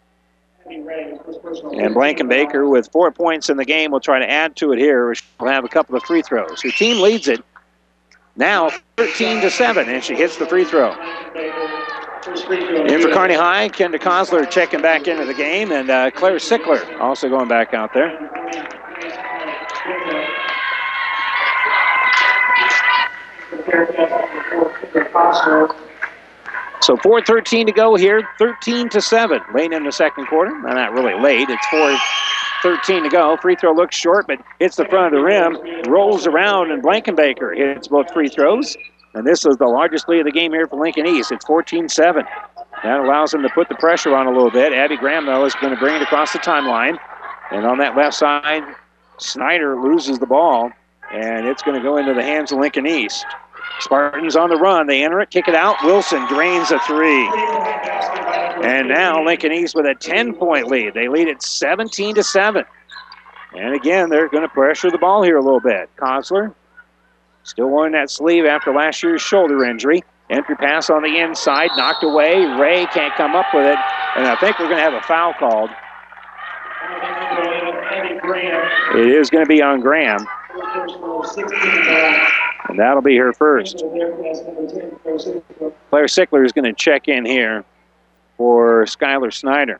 And Blankenbaker, with four points in the game, will try to add to it here. She'll have a couple of free throws. Her team leads it now thirteen to seven, and she hits the free throw. In for Kearney High, Kendra Kosler checking back into the game, and uh, Claire Sickler also going back out there. So four thirteen to go here, thirteen to seven. Late in the second quarter. Well, not really late. It's four thirteen to go. Free throw looks short, but hits the front of the rim, rolls around, and Blankenbaker hits both free throws. And this is the largest lead of the game here for Lincoln East. It's fourteen seven. That allows them to put the pressure on a little bit. Abby Graham, though, is going to bring it across the timeline. And on that left side, Snyder loses the ball, and it's going to go into the hands of Lincoln East. Spartans on the run. They enter it, kick it out. Wilson drains a three. And now Lincoln East with a ten-point lead. They lead at seventeen to seven. And again, they're going to pressure the ball here a little bit. Kosler still wearing that sleeve after last year's shoulder injury. Entry pass on the inside, knocked away. Ray can't come up with it. And I think we're going to have a foul called. It is going to be on Graham. And that'll be her first. Claire Sickler is going to check in here for Skylar Snyder.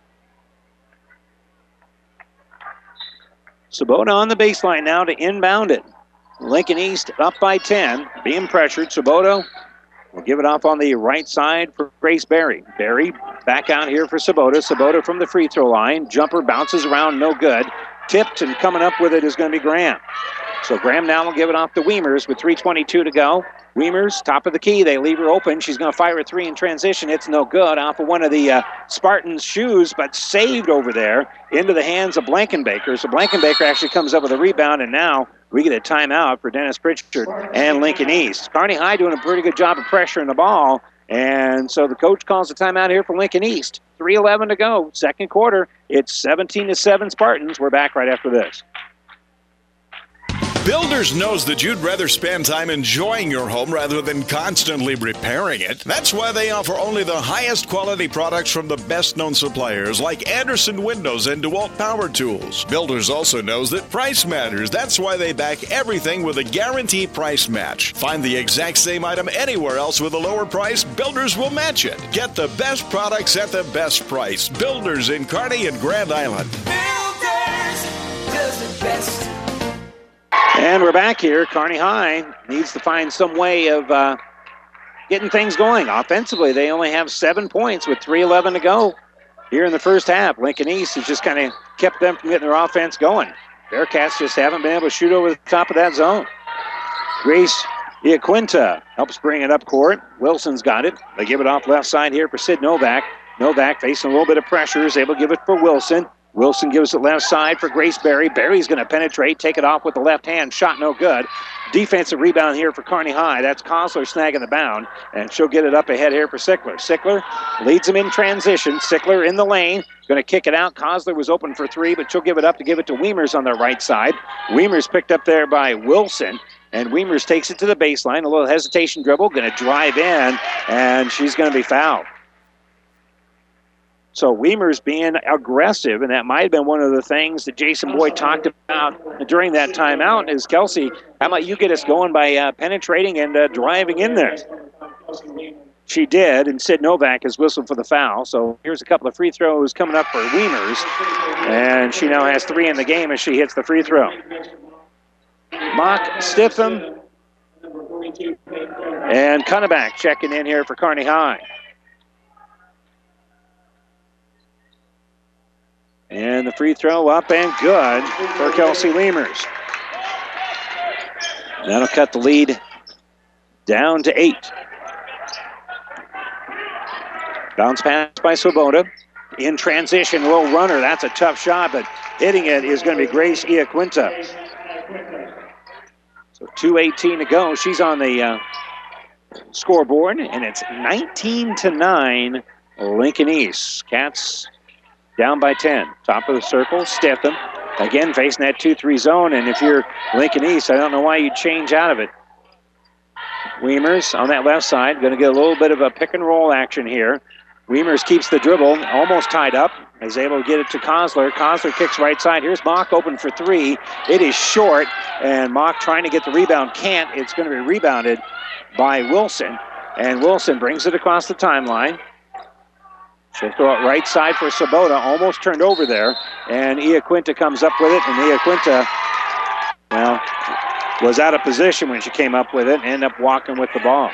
Sabota on the baseline now to inbound it. Lincoln East up by ten, being pressured. Sabota will give it off on the right side for Grace Berry. Berry back out here for Sabota. Sabota from the free throw line. Jumper bounces around, no good. Tipped, and coming up with it is going to be Graham. So Graham now will give it off to Weimers with three twenty-two to go. Weimers, top of the key. They leave her open. She's going to fire a three in transition. It's no good. Off of one of the uh, Spartans' shoes, but saved over there into the hands of Blankenbaker. So Blankenbaker actually comes up with a rebound, and now we get a timeout for Dennis Pritchard and Lincoln East. Kearney High doing a pretty good job of pressuring the ball, and so the coach calls a timeout here for Lincoln East. three eleven to go, second quarter. It's seventeen to seven Spartans. We're back right after this. Builders knows that you'd rather spend time enjoying your home rather than constantly repairing it. That's why they offer only the highest quality products from the best-known suppliers like Anderson Windows and DeWalt Power Tools. Builders also knows that price matters. That's why they back everything with a guaranteed price match. Find the exact same item anywhere else with a lower price, Builders will match it. Get the best products at the best price. Builders in Kearney and Grand Island. Builders does it best. And we're back here. Kearney High needs to find some way of uh, getting things going. Offensively, they only have seven points with three eleven to go here in the first half. Lincoln East has just kind of kept them from getting their offense going. Bearcats just haven't been able to shoot over the top of that zone. Grace Iaquinta helps bring it up court. Wilson's got it. They give it off left side here for Sid Novak. Novak facing a little bit of pressure is able to give it for Wilson. Wilson gives it left side for Grace Berry. Berry's going to penetrate, take it off with the left hand. Shot no good. Defensive rebound here for Kearney High. That's Kosler snagging the bound, and she'll get it up ahead here for Sickler. Sickler leads him in transition. Sickler in the lane, going to kick it out. Kosler was open for three, but she'll give it up to give it to Weimers on the right side. Weimers picked up there by Wilson, and Weimers takes it to the baseline. A little hesitation dribble, going to drive in, and she's going to be fouled. So Weimers being aggressive, and that might have been one of the things that Jason Boyd talked about during that timeout, is Kelsey, how about you get us going by uh, penetrating and uh, driving in there? She did, and Sid Novak has whistled for the foul. So here's a couple of free throws coming up for Weimers, and she now has three in the game as she hits the free throw. Mock, And the free throw up and good for Kelsey Weimers. That'll cut the lead down to eight. Bounce pass by Swoboda. In transition, low runner. That's a tough shot, but hitting it is going to be Grace Iaquinta. So two eighteen to go. She's on the uh, scoreboard, and it's nineteen to nine, Lincoln East. Cats down by ten. Top of the circle, Stitham. Again, facing that two three zone, and if you're Lincoln East, I don't know why you'd change out of it. Weimers on that left side, going to get a little bit of a pick and roll action here. Weimers keeps the dribble, almost tied up, is able to get it to Kosler. Kosler kicks right side. Here's Mock open for three. It is short, and Mock trying to get the rebound. Can't. It's going to be rebounded by Wilson, and Wilson brings it across the timeline. She'll throw it right side for Swoboda, almost turned over there, and Iaquinta comes up with it, and Iaquinta, well, was out of position when she came up with it and ended up walking with the ball.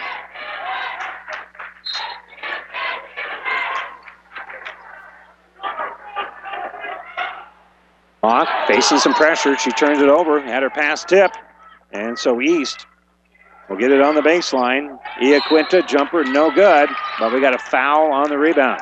Mock facing some pressure. She turns it over, had her pass tip, and so East will get it on the baseline. Iaquinta, jumper, no good, but we got a foul on the rebound.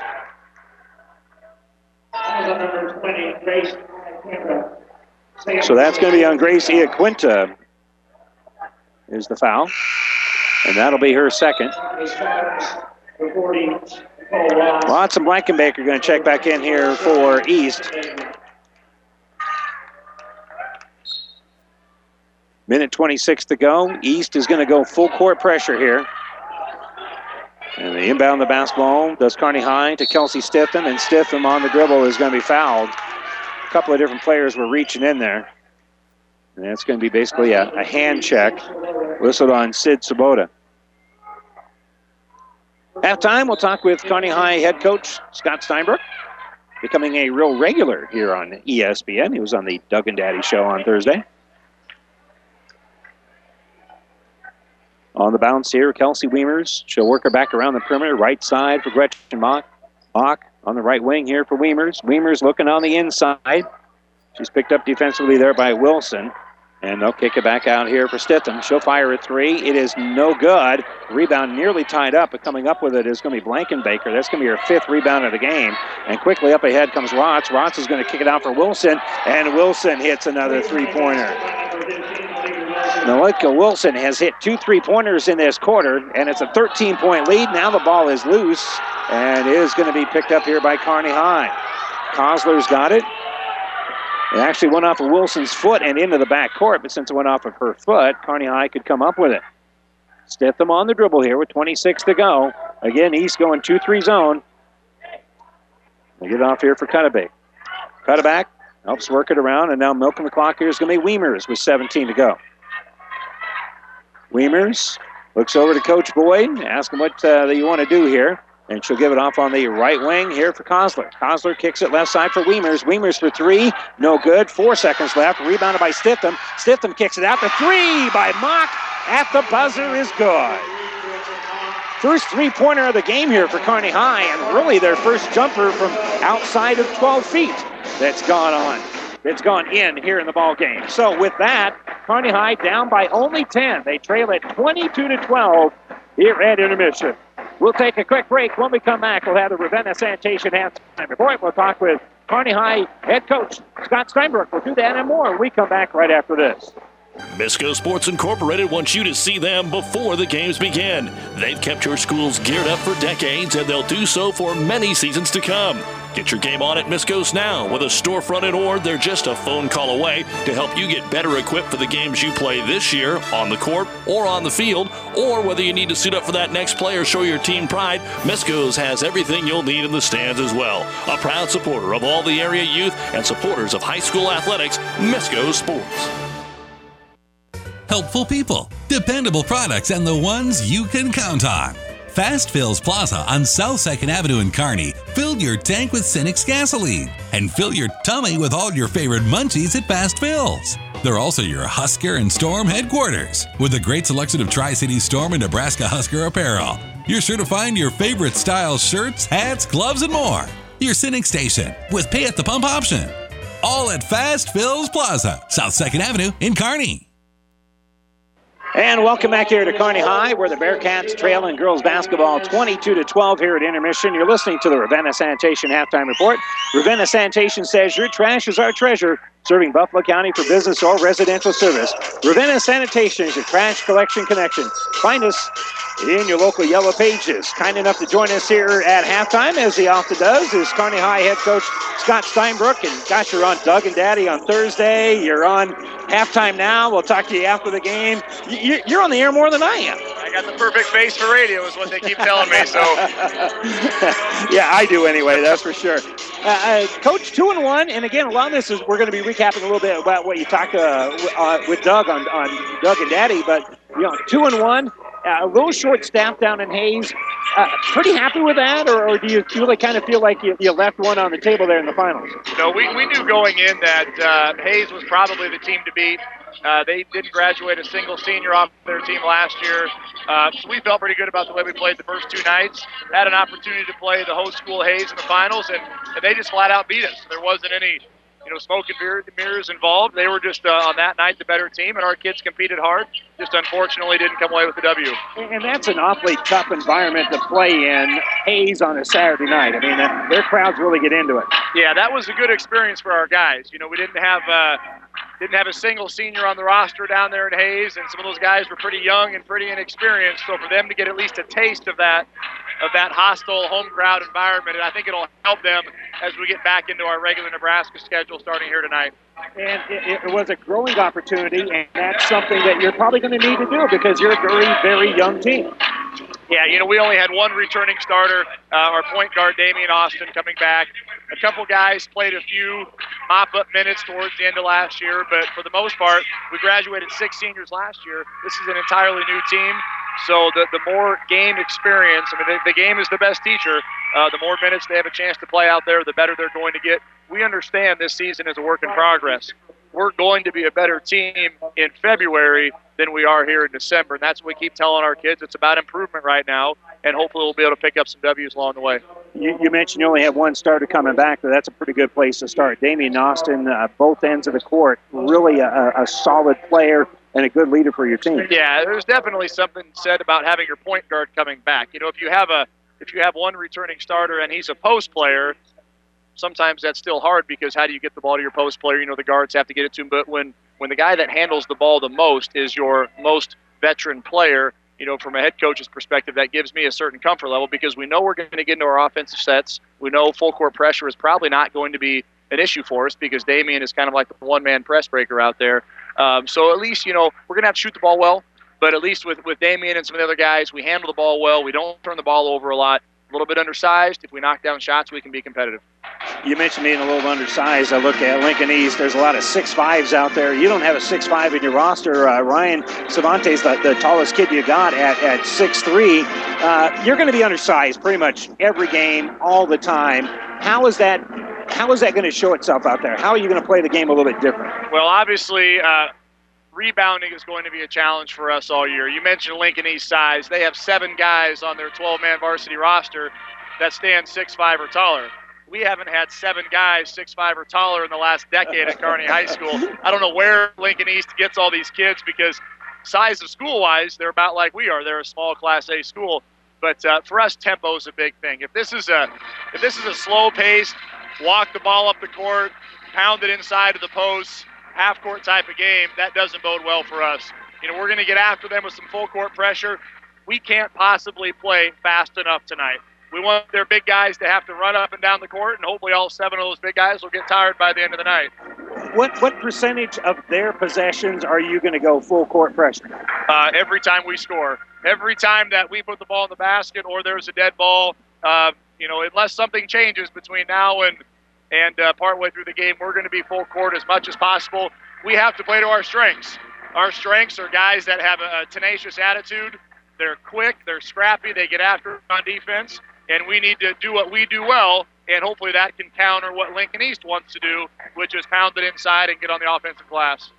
So that's going to be on Grace Iaquinta is the foul, and that'll be her second. Watson Blankenbaker going to check back in here for East. Minute twenty-six to go. East is going to go full court pressure here. And they inbound the basketball. Does Kearney High to Kelsey Stitham, and Stitham on the dribble is going to be fouled. A couple of different players were reaching in there. And that's going to be basically a, a hand check whistled on Sid Swoboda. Halftime, we'll talk with Kearney High head coach Scott Steinbrook, becoming a real regular here on E S P N. He was on the Doug and Daddy show on Thursday. On the bounce here, Kelsey Weimers. She'll work her back around the perimeter. Right side for Gretchen Mock. Mock on the right wing here for Weimers. Weimers looking on the inside. She's picked up defensively there by Wilson. And they'll kick it back out here for Stitham. She'll fire a three. It is no good. Rebound nearly tied up, but coming up with it is going to be Blankenbaker. That's going to be her fifth rebound of the game. And quickly up ahead comes Rotz. Rotz is going to kick it out for Wilson. And Wilson hits another three-pointer. Nalika Wilson has hit two three-pointers in this quarter, and it's a thirteen-point lead. Now the ball is loose, and it is going to be picked up here by Kearney High. Kosler's got it. It actually went off of Wilson's foot and into the back court, but since it went off of her foot, Kearney High could come up with it. Stitham on the dribble here with twenty-six to go. Again, East going two three zone. They get it off here for Cutterback. Cutterback helps work it around, and now milking the clock here is going to be Weimers with seventeen to go. Weimers looks over to Coach Boyd, ask him what uh, you want to do here, and she'll give it off on the right wing here for Kosler. Kosler kicks it left side for Weimers. Weimers for three, no good. Four seconds left, rebounded by Stitham. Stitham kicks it out. The three by Mock at the buzzer is good. First three-pointer of the game here for Kearney High, and really their first jumper from outside of twelve feet that's gone on. It's gone in here in the ball game. So with that, Kearney High down by only ten. They trail at twenty-two to twelve here at intermission. We'll take a quick break. When we come back, we'll have the Ravenna Sanitation halftime report. We'll talk with Kearney High head coach Scott Steinbrook. We'll do that and more. We come back right after this. Misco Sports Incorporated wants you to see them before the games begin. They've kept your schools geared up for decades, and they'll do so for many seasons to come. Get your game on at Misco's now. With a storefront in Ord, they're just a phone call away to help you get better equipped for the games you play this year on the court or on the field, or whether you need to suit up for that next play or show your team pride, Misco's has everything you'll need in the stands as well. A proud supporter of all the area youth and supporters of high school athletics, Misco Sports. Helpful people, dependable products, and the ones you can count on. Fast Fills Plaza on South second Avenue in Kearney filled your tank with Cenex gasoline and fill your tummy with all your favorite munchies at Fast Fills. They're also your Husker and Storm headquarters with a great selection of Tri-City Storm and Nebraska Husker apparel. You're sure to find your favorite style shirts, hats, gloves, and more. your Cynic station with pay at the pump option. All at Fast Phil's Plaza, South second Avenue in Kearney. And welcome back here to Kearney High, where the Bearcats trail in girls basketball twenty-two to twelve here at intermission. You're listening to the Ravenna Sanitation Halftime Report. Ravenna Sanitation says your trash is our treasure, serving Buffalo County for business or residential service. Ravenna Sanitation is your trash collection connection. Find us in your local Yellow Pages. Kind enough to join us here at halftime, as he often does, is Kearney High head coach Scott Steinbrook. And gosh, you're on Doug and Daddy on Thursday. You're on halftime now. We'll talk to you after the game. You're on the air more than I am. I got the perfect face for radio is what they keep telling me, so. Yeah, I do anyway, that's for sure. Uh, uh, Coach, two and one, and again, a lot of this is, we're going to be recapping a little bit about what you talked uh, uh, with Doug on, on Doug and Daddy, but, you know, two and one, uh, a little short staff down in Hayes. Uh, pretty happy with that, or, or do you really kind of feel like you, you left one on the table there in the finals? No, we, we knew going in that uh, Hayes was probably the team to beat. Uh, they didn't graduate a single senior off their team last year, uh, so we felt pretty good about the way we played the first two nights. Had an opportunity to play the host school Hayes in the finals, and, and they just flat out beat us. There wasn't any, you know, smoke and mirrors involved. They were just uh, on that night the better team, and our kids competed hard. Just unfortunately didn't come away with the W. And that's an awfully tough environment to play in, Hayes on a Saturday night. I mean, uh, their crowds really get into it. Yeah, that was a good experience for our guys. You know, we didn't have uh, didn't have a single senior on the roster down there in Hayes, and some of those guys were pretty young and pretty inexperienced. So for them to get at least a taste of that of that hostile home crowd environment, and I think it'll help them as we get back into our regular Nebraska schedule starting here tonight. And it, it was a growing opportunity, and that's something that you're probably going to need to do because you're a very, very young team. Yeah, you know, we only had one returning starter, uh, our point guard, Damian Austin, coming back. A couple guys played a few mop-up minutes towards the end of last year, but for the most part, we graduated six seniors last year. This is an entirely new team, so the, the more game experience, I mean, the, the game is the best teacher. Uh, the more minutes they have a chance to play out there, the better they're going to get. We understand this season is a work in progress. We're going to be a better team in February than we are here in December, and that's what we keep telling our kids. It's about improvement right now, and hopefully we'll be able to pick up some W's along the way. You, you mentioned you only have one starter coming back, but that's a pretty good place to start. Damian Austin, uh, both ends of the court, really a, a solid player and a good leader for your team. Yeah, there's definitely something said about having your point guard coming back. You know, if you have a if you have one returning starter and he's a post player, sometimes that's still hard because how do you get the ball to your post player? You know, the guards have to get it to him, but when when the guy that handles the ball the most is your most veteran player, you know, from a head coach's perspective, that gives me a certain comfort level because we know we're going to get into our offensive sets. We know full court pressure is probably not going to be an issue for us because Damian is kind of like the one-man press breaker out there. Um, so at least, you know, we're going to have to shoot the ball well, but at least with, with Damian and some of the other guys, we handle the ball well. We don't turn the ball over a lot. A little bit undersized. If we knock down shots, we can be competitive. You mentioned being a little undersized. I look at Lincoln East. There's a lot of six fives out there. You don't have a six five in your roster. Uh, Ryan Cervantes, the, the tallest kid you got at, at six three. Uh, you're going to be undersized pretty much every game, all the time. How is that, how is that going to show itself out there? How are you going to play the game a little bit different? Well, obviously, uh, rebounding is going to be a challenge for us all year. You mentioned Lincoln East size. They have seven guys on their twelve-man varsity roster that stand six five or taller. We haven't had seven guys six five or taller in the last decade at Kearney High School. I don't know where Lincoln East gets all these kids because size of school-wise, they're about like we are. They're a small Class A school. But uh, for us, tempo is a big thing. If this is a if this is a slow-paced, walk the ball up the court, pound it inside of the post, half-court type of game, that doesn't bode well for us. You know, we're going to get after them with some full-court pressure. We can't possibly play fast enough tonight. We want their big guys to have to run up and down the court, and hopefully all seven of those big guys will get tired by the end of the night. What what percentage of their possessions are you going to go full-court pressure? Uh, every time we score. Every time that we put the ball in the basket or there's a dead ball, uh, you know, unless something changes between now and And uh, partway through the game, we're going to be full court as much as possible. We have to play to our strengths. Our strengths are guys that have a, a tenacious attitude. They're quick, they're scrappy, they get after it on defense, and we need to do what we do well, and hopefully that can counter what Lincoln East wants to do, which is pound it inside and get on the offensive glass.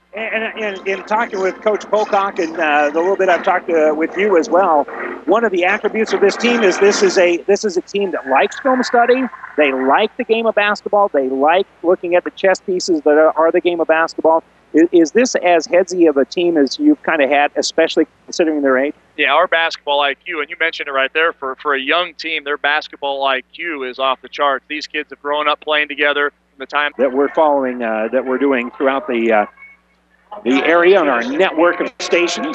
And, and in talking with Coach Pocock and uh, the little bit I've talked uh, with you as well, one of the attributes of this team is this is a this is a team that likes film study. They like the game of basketball. They like looking at the chess pieces that are, are the game of basketball. Is, is this as headsy of a team as you've kind of had, especially considering their age? Yeah, our basketball I Q, and you mentioned it right there, for, for a young team, their basketball I Q is off the charts. These kids have grown up playing together from the time that we're following, uh, that we're doing throughout the uh, the area on our network of stations.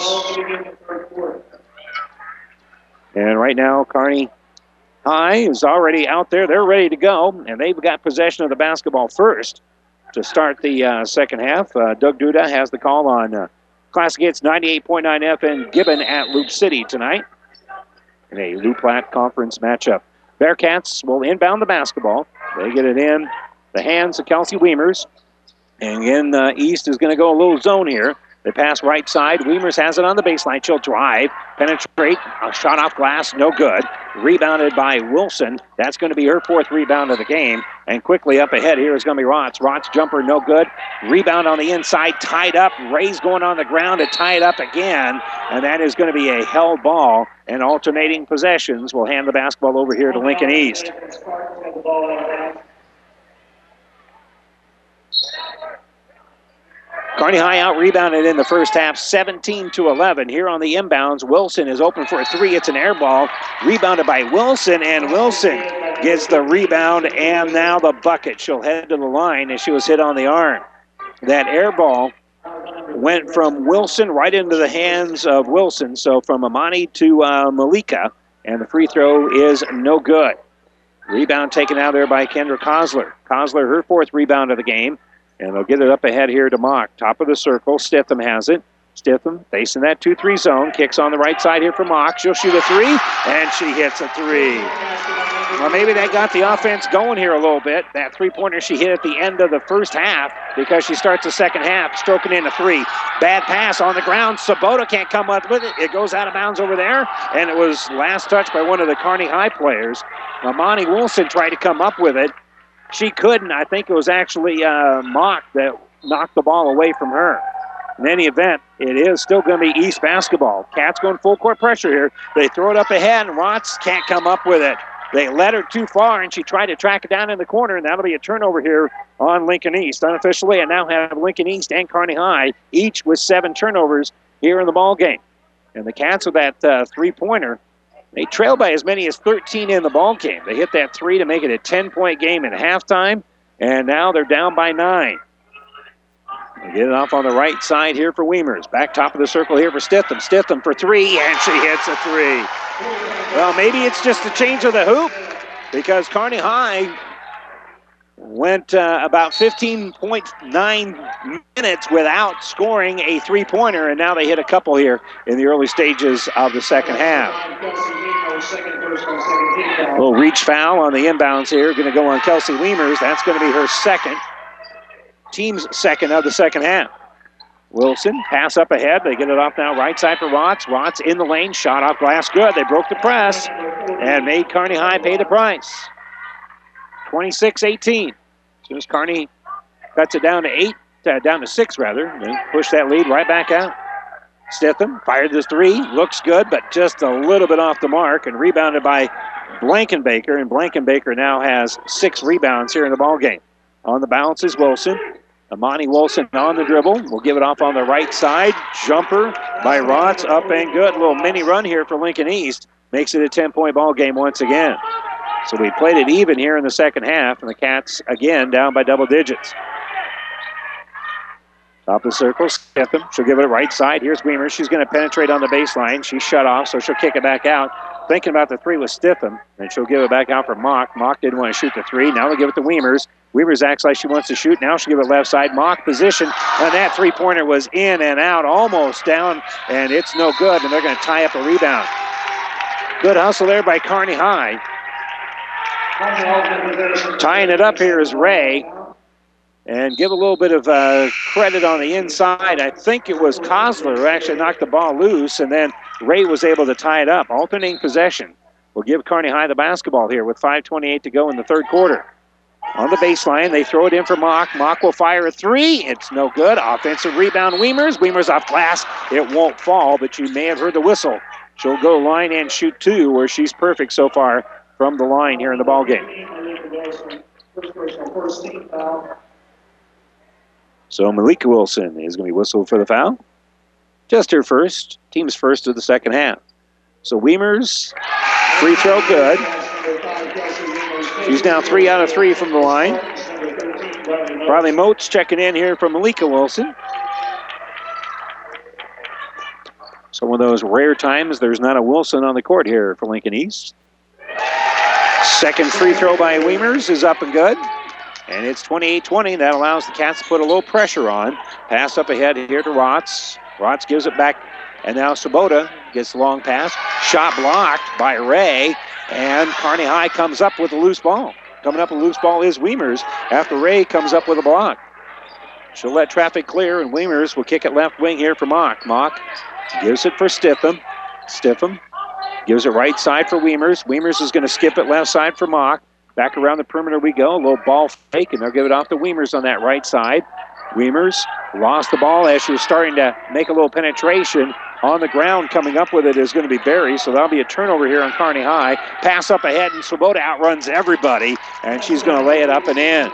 And right now, Kearney High is already out there. They're ready to go, and they've got possession of the basketball first to start the uh, second half. Uh, Doug Duda has the call on uh, Classic Hits ninety-eight point nine F M Gibbon at Loop City tonight in a Loop Lat Conference matchup. Bearcats will inbound the basketball. They get it in the hands of Kelsey Weimers. And again, uh, East is going to go a little zone here. They pass right side. Weimers has it on the baseline. She'll drive, penetrate, a shot off glass, no good. Rebounded by Wilson. That's going to be her fourth rebound of the game. And quickly up ahead here is going to be Rotz. Rotz jumper, no good. Rebound on the inside, tied up. Ray's going on the ground to tie it up again. And that is going to be a held ball. And alternating possessions will hand the basketball over here to Lincoln East. Kearney High out-rebounded in the first half, seventeen to eleven. Here on the inbounds, Wilson is open for a three. It's an air ball. Rebounded by Wilson, and Wilson gets the rebound and now the bucket. She'll head to the line as she was hit on the arm. That air ball went from Wilson right into the hands of Wilson. So from Amani to uh, Malika, and the free throw is no good. Rebound taken out there by Kendra Kosler. Kosler, her fourth rebound of the game. And they'll get it up ahead here to Mock. Top of the circle, Stitham has it. Stitham facing that two three zone. Kicks on the right side here for Mock. She'll shoot a three, and she hits a three. Well, maybe that got the offense going here a little bit. That three-pointer she hit at the end of the first half because she starts the second half stroking in a three. Bad pass on the ground. Sabota can't come up with it. It goes out of bounds over there, and it was last touched by one of the Kearney High players. Amani Wilson tried to come up with it. She couldn't. I think it was actually uh, Mock that knocked the ball away from her. In any event, it is still going to be East basketball. Cats going full court pressure here. They throw it up ahead, and Rotz can't come up with it. They let her too far, and she tried to track it down in the corner, and that'll be a turnover here on Lincoln East. Unofficially, I now have Lincoln East and Kearney High, each with seven turnovers here in the ball game. And the Cats with that uh, three-pointer, they trail by as many as thirteen in the ball game. They hit that three to make it a ten-point game at halftime, and now they're down by nine. They get it off on the right side here for Weimers. Back top of the circle here for Stitham. Stitham for three, and she hits a three. Well, maybe it's just a change of the hoop because Kearney High went uh, about fifteen point nine minutes without scoring a three-pointer, and now they hit a couple here in the early stages of the second half. A little reach foul on the inbounds here. Going to go on Kelsey Weimers. That's going to be her second. Team's second of the second half. Wilson, pass up ahead. They get it off now right side for Rotz. Rotz in the lane. Shot off glass. Good. They broke the press and made Kearney High pay the price. twenty-six eighteen. As soon as Kearney cuts it down to eight, uh, down to six rather, they push that lead right back out. Stitham fired the three, looks good, but just a little bit off the mark, and rebounded by Blankenbaker, and Blankenbaker now has six rebounds here in the ball game. On the bounce is Wilson. Amani Wilson on the dribble. We'll give it off on the right side. Jumper by Rotz, up and good. A little mini run here for Lincoln East. Makes it a ten-point ball game once again. So we played it even here in the second half, and the Cats, again, down by double digits. Top of the circle, Stitham. She'll give it right side. Here's Weimer. She's going to penetrate on the baseline. She's shut off, so she'll kick it back out. Thinking about the three with Stitham, and she'll give it back out for Mock. Mock didn't want to shoot the three. Now they'll give it to Weimers. Weimers acts like she wants to shoot. Now she'll give it left side. Mock position, and that three-pointer was in and out, almost down, and it's no good, and they're going to tie up a rebound. Good hustle there by Kearney High. Tying it up here is Ray. And give a little bit of uh, credit on the inside. I think it was Kosler who actually knocked the ball loose, and then Ray was able to tie it up. Alternating possession. We'll give Kearney High the basketball here with five twenty-eight to go in the third quarter. On the baseline, they throw it in for Mock. Mock will fire a three. It's no good. Offensive rebound, Wiemers. Wiemers off glass. It won't fall, but you may have heard the whistle. She'll go line and shoot two, where she's perfect so far from the line here in the ballgame. So Malika Wilson is going to be whistled for the foul. Just her first, team's first of the second half. So Wiemers, free throw good. She's now three out of three from the line. Riley Moats checking in here from Malika Wilson. So one of those rare times there's not a Wilson on the court here for Lincoln East. Second free throw by Wiemers is up and good. And it's twenty-eight twenty. That allows the Cats to put a little pressure on. Pass up ahead here to Rotz. Rotz gives it back. And now Sabota gets the long pass. Shot blocked by Ray. And Kearney High comes up with a loose ball. Coming up with a loose ball is Wiemers after Ray comes up with a block. She'll let traffic clear, and Wiemers will kick it left wing here for Mock. Mock gives it for Stiffham. Stiffham gives it right side for Wiemers. Wiemers is going to skip it left side for Mock. Back around the perimeter we go. A little ball fake, and they'll give it off to Wiemers on that right side. Wiemers lost the ball as she was starting to make a little penetration. On the ground coming up with it is going to be Barry, so that'll be a turnover here on Kearney High. Pass up ahead, and Swoboda outruns everybody, and she's going to lay it up and in.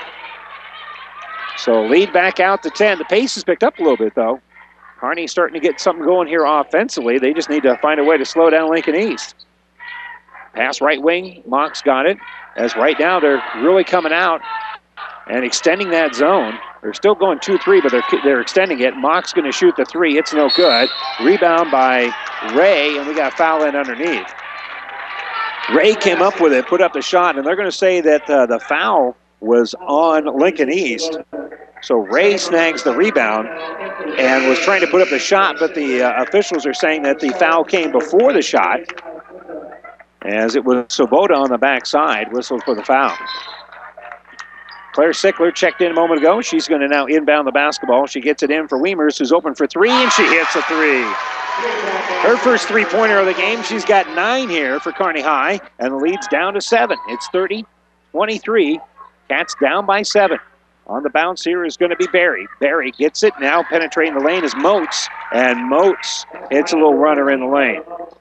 So lead back out to ten. The pace has picked up a little bit, though. Kearney's starting to get something going here offensively. They just need to find a way to slow down Lincoln East. Pass right wing. Mock's got it. As right now they're really coming out and extending that zone. They're still going two three, but they're, they're extending it. Mock's going to shoot the three. It's no good. Rebound by Ray, and we got a foul in underneath. Ray came up with it, put up the shot, and they're going to say that uh, the foul was on Lincoln East. So Ray snags the rebound and was trying to put up the shot, but the uh, officials are saying that the foul came before the shot, as it was Swoboda on the backside, whistled for the foul. Claire Sickler checked in a moment ago. She's going to now inbound the basketball. She gets it in for Wiemers, who's open for three, and she hits a three. Her first three-pointer of the game. She's got nine here for Kearney High, and the lead's down to seven. It's thirty twenty-three. Cats down by seven. On the bounce here is going to be Barry. Barry gets it. Now penetrating the lane is Moats, and Moats hits a little runner in the lane.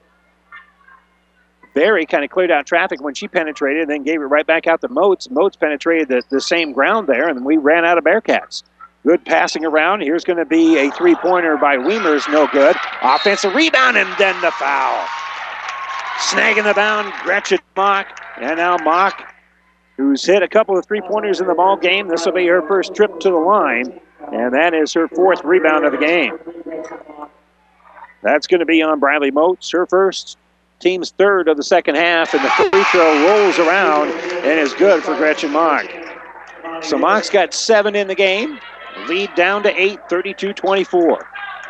Barry kind of cleared out traffic when she penetrated and then gave it right back out to Moats. Moats penetrated the, the same ground there, and we ran out of Bearcats. Good passing around. Here's going to be a three-pointer by Wiemers. No good. Offensive rebound, and then the foul. Snagging the bound, Gretchen Mock. And now Mock, who's hit a couple of three-pointers in the ball game. This will be her first trip to the line, and that is her fourth rebound of the game. That's going to be on Bradley Moats, her first. Team's third of the second half, and the free throw rolls around and is good for Gretchen Mock. So Mock's got seven in the game. Lead down to eight, thirty-two twenty-four.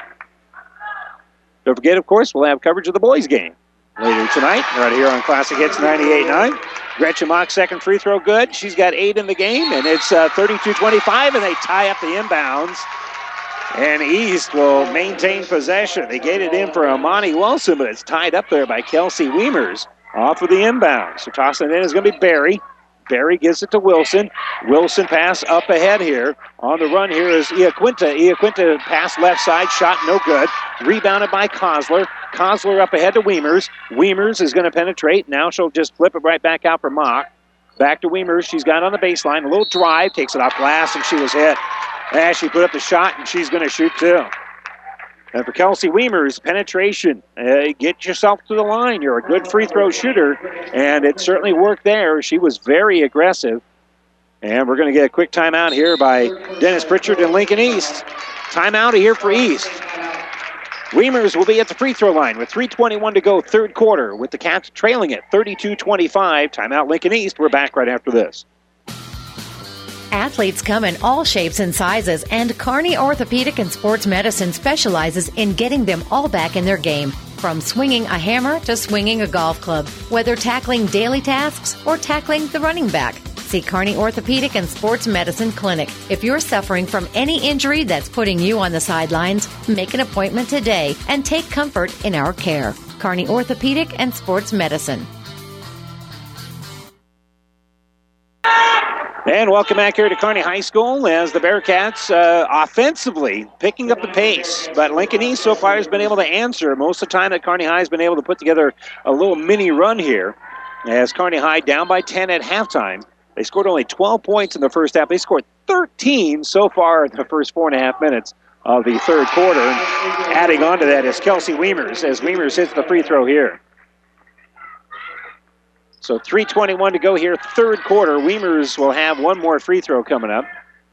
Don't forget, of course, we'll have coverage of the boys' game later tonight, right here on Classic Hits ninety-eight nine. Gretchen Mock's second free throw good. She's got eight in the game, and it's uh, thirty-two twenty-five, and they tie up the inbounds. And East will maintain possession. They get it in for Amani Wilson, but it's tied up there by Kelsey Wiemers off of the inbound. So tossing it in is going to be Barry. Barry gives it to Wilson. Wilson pass up ahead here. On the run here is Iaquinta. Iaquinta pass left side, shot no good. Rebounded by Kosler. Kosler up ahead to Wiemers. Wiemers is going to penetrate. Now she'll just flip it right back out for Mock. Back to Wiemers. She's got it on the baseline. A little drive. Takes it off glass, and she was hit. And she put up the shot, and she's going to shoot too. And for Kelsey Wiemers, penetration. Uh, get yourself to the line. You're a good free throw shooter, and it certainly worked there. She was very aggressive. And we're going to get a quick timeout here by Dennis Pritchard and Lincoln East. Timeout here for East. Wiemers will be at the free throw line with three twenty-one to go, third quarter, with the Cats trailing it thirty-two twenty-five. Timeout Lincoln East. We're back right after this. Athletes come in all shapes and sizes, and Kearney Orthopedic and Sports Medicine specializes in getting them all back in their game. From swinging a hammer to swinging a golf club, whether tackling daily tasks or tackling the running back. See Kearney Orthopedic and Sports Medicine Clinic. If you're suffering from any injury that's putting you on the sidelines, make an appointment today and take comfort in our care. Kearney Orthopedic and Sports Medicine. And welcome back here to Kearney High School as the Bearcats uh, offensively picking up the pace. But Lincoln East so far has been able to answer most of the time that Kearney High has been able to put together a little mini run here. As Kearney High down by ten at halftime. They scored only twelve points in the first half. They scored thirteen so far in the first four and a half minutes of the third quarter. And adding on to that is Kelsey Wiemers as Wiemers hits the free throw here. So three twenty-one to go here, third quarter. Wiemers will have one more free throw coming up.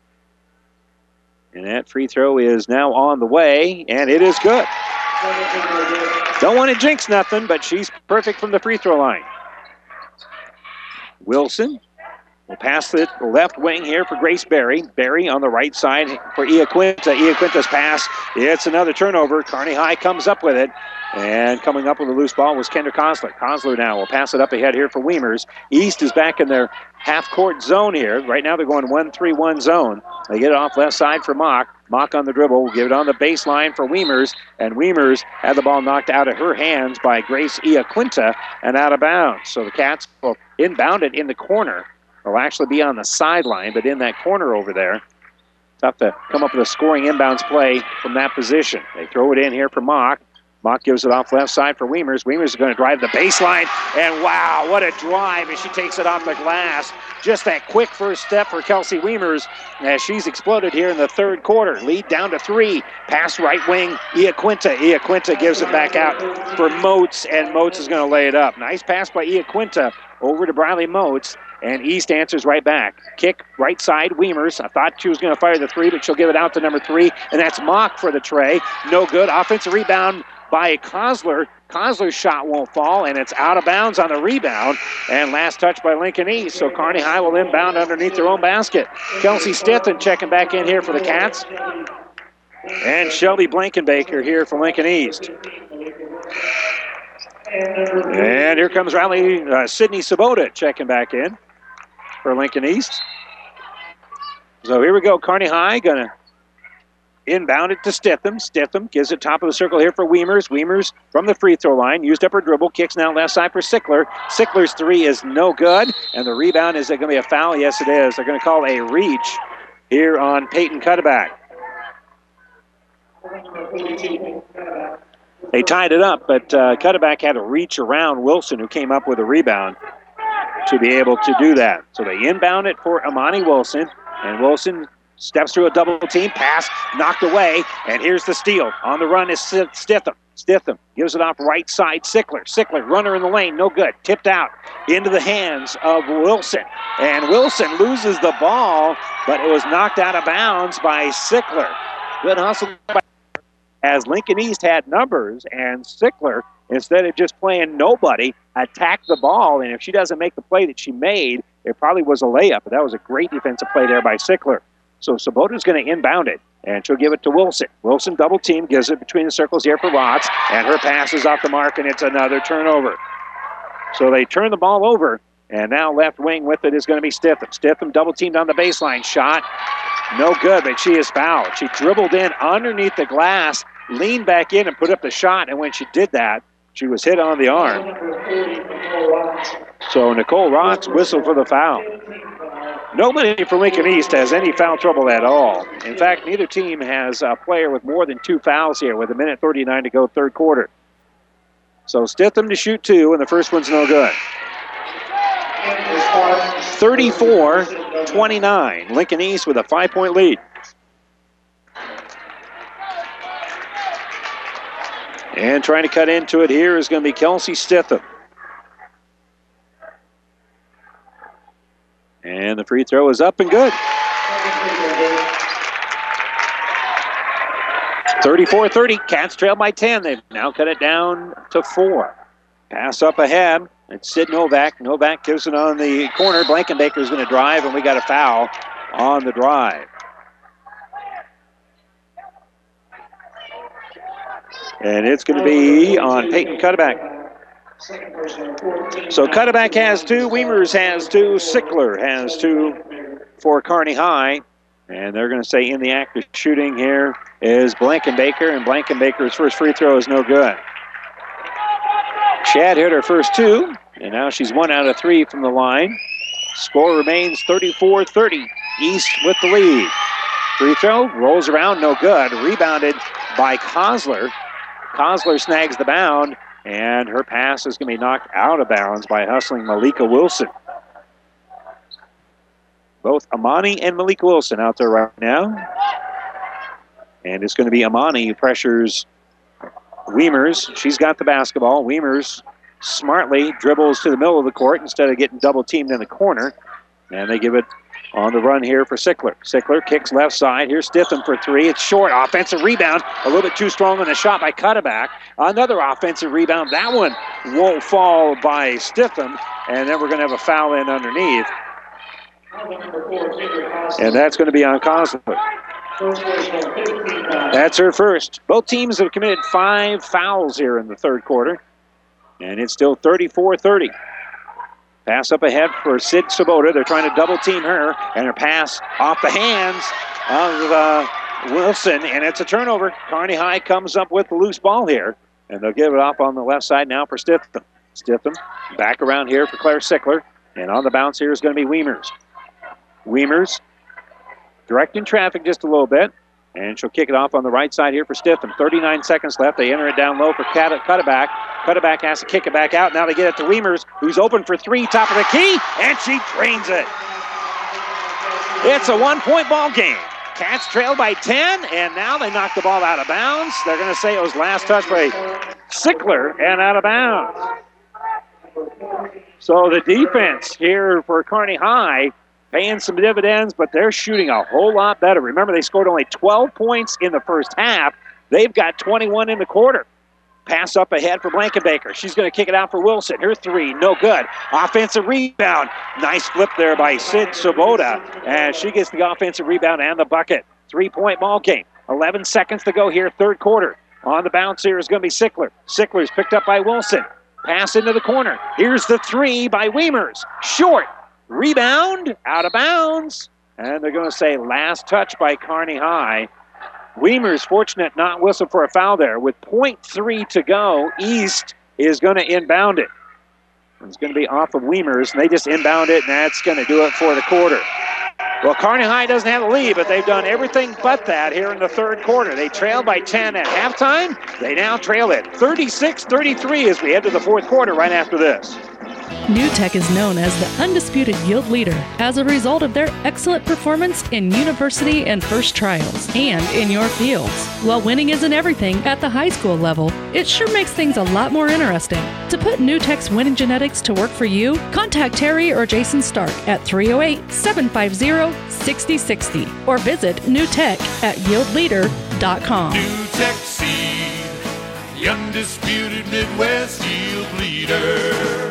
And that free throw is now on the way, and it is good. Don't want to jinx nothing, but she's perfect from the free throw line. Wilson will pass the left wing here for Grace Berry. Berry on the right side for Iaquinta. Iaquinta's pass. It's another turnover. Kearney High comes up with it. And coming up with a loose ball was Kendra Kosler. Kosler now will pass it up ahead here for Wiemers. East is back in their half-court zone here. Right now they're going one three one zone. They get it off left side for Mock. Mock on the dribble will give it on the baseline for Wiemers. And Wiemers had the ball knocked out of her hands by Grace Iaquinta and out of bounds. So the Cats will inbound it in the corner. They'll actually be on the sideline, but in that corner over there. Tough to come up with a scoring inbounds play from that position. They throw it in here for Mock. Mock gives it off left side for Wiemers. Wiemers is going to drive the baseline, and wow, what a drive as she takes it off the glass. Just that quick first step for Kelsey Wiemers as she's exploded here in the third quarter. Lead down to three. Pass right wing, Iaquinta. Iaquinta gives it back out for Moats, and Moats is going to lay it up. Nice pass by Iaquinta over to Briley Moats. And East answers right back. Kick right side, Wiemers. I thought she was going to fire the three, but she'll give it out to number three. And that's Mock for the tray. No good. Offensive rebound by Kosler. Kosler's shot won't fall, and it's out of bounds on the rebound. And last touch by Lincoln East. So Kearney High will inbound underneath their own basket. Kelsey Stithen checking back in here for the Cats. And Shelby Blankenbaker here for Lincoln East. And here comes Riley, uh, Sydney Sabota checking back in for Lincoln East. So here we go. Kearney High going to inbound it to Stitham. Stitham gives it top of the circle here for Wiemers. Wiemers from the free throw line. Used up her dribble. Kicks now left side for Sickler. Sickler's three is no good. And the rebound, is it going to be a foul? Yes, it is. They're going to call a reach here on Peyton Cutterback. They tied it up, but uh, Cutterback had to reach around Wilson, who came up with a rebound, to be able to do that. So they inbound it for Amani Wilson, and Wilson steps through a double team, pass knocked away, and here's the steal. On the run is Stitham. Stitham gives it off right side, Sickler. Sickler, runner in the lane, no good. Tipped out into the hands of Wilson, and Wilson loses the ball, but it was knocked out of bounds by Sickler. Good hustle by as Lincoln East had numbers, and Sickler, instead of just playing nobody, attacked the ball, and if she doesn't make the play that she made, it probably was a layup, but that was a great defensive play there by Sickler. So Sabota's going to inbound it, and she'll give it to Wilson. Wilson double team, gives it between the circles here for Watts, and her pass is off the mark, and it's another turnover. So they turn the ball over, and now left wing with it is going to be Stitham. Stitham double teamed on the baseline, shot, no good, but she is fouled. She dribbled in underneath the glass, leaned back in and put up the shot, and when she did that, she was hit on the arm. So Nicole Rotz whistled for the foul. Nobody for Lincoln East has any foul trouble at all. In fact, neither team has a player with more than two fouls here with a minute thirty-nine to go third quarter. So Stitham to shoot two, and the first one's no good. thirty-four twenty-nine. Lincoln East with a five-point lead. And trying to cut into it here is going to be Kelsey Stitham. And the free throw is up and good. thirty-four thirty. Cats trail by ten. They've now cut it down to four. Pass up ahead. It's Sid Novak. Novak gives it on the corner. Blankenbaker is going to drive, and we got a foul on the drive. And it's going to be on Peyton Cutterback. So Cutterback has two, Wiemers has two, Sickler has two for Kearney High. And they're going to say in the act of shooting here is Blankenbaker, and Blankenbaker's first free throw is no good. Chad hit her first two, and now she's one out of three from the line. Score remains thirty-four thirty. East with the lead. Free throw, rolls around, no good. Rebounded by Kosler. Kosler snags the bound, and her pass is going to be knocked out of bounds by hustling Malika Wilson. Both Amani and Malika Wilson out there right now. And it's going to be Amani who pressures Weimers. She's got the basketball. Weimers smartly dribbles to the middle of the court instead of getting double teamed in the corner. And they give it on the run here for Sickler. Sickler kicks left side. Here's Stitham for three. It's short. Offensive rebound. A little bit too strong on the shot by Cutterback. Another offensive rebound. That one won't fall by Stitham. And then we're going to have a foul in underneath. And that's going to be on Kosler. That's her first. Both teams have committed five fouls here in the third quarter. And it's still thirty-four thirty. Pass up ahead for Sid Sabota. They're trying to double team her. And her pass off the hands of uh, Wilson. And it's a turnover. Kearney High comes up with the loose ball here. And they'll give it off on the left side now for Stitham. Stitham back around here for Claire Sickler. And on the bounce here is going to be Weimers. Weimers directing traffic just a little bit. And she'll kick it off on the right side here for Stitham. thirty-nine seconds left. They enter it down low for Cutterback. Cutterback has to kick it back out. Now they get it to Weimers, who's open for three, top of the key, and she drains it. It's a one-point ball game. Cats trail by ten, and now they knock the ball out of bounds. They're going to say it was last touch by Sickler and out of bounds. So the defense here for Kearney High paying some dividends, but they're shooting a whole lot better. Remember, they scored only twelve points in the first half. They've got twenty-one in the quarter. Pass up ahead for Blankenbaker. She's going to kick it out for Wilson. Her three, no good. Offensive rebound. Nice flip there by Sid Sabota. And she gets the offensive rebound and the bucket. Three-point ball game. eleven seconds to go here, third quarter. On the bounce here is going to be Sickler. Sickler's picked up by Wilson. Pass into the corner. Here's the three by Weimers. Short. Rebound. Out of bounds. And they're going to say last touch by Kearney High. Weimers fortunate not whistle for a foul there. With point three to go, East is going to inbound it. It's going to be off of Weimers, and they just inbound it, and that's going to do it for the quarter. Well, Kearney High doesn't have a lead, but they've done everything but that here in the third quarter. They trailed by ten at halftime. They now trail it thirty-six thirty-three as we head to the fourth quarter right after this. NewTek is known as the undisputed yield leader as a result of their excellent performance in university and first trials and in your fields. While winning isn't everything at the high school level, it sure makes things a lot more interesting. To put NewTek's winning genetics to work for you, contact Terry or Jason Stark at three oh eight, seven five zero, six oh six oh or visit NewTek at yield leader dot com. NewTek Seed, the undisputed Midwest yield leader.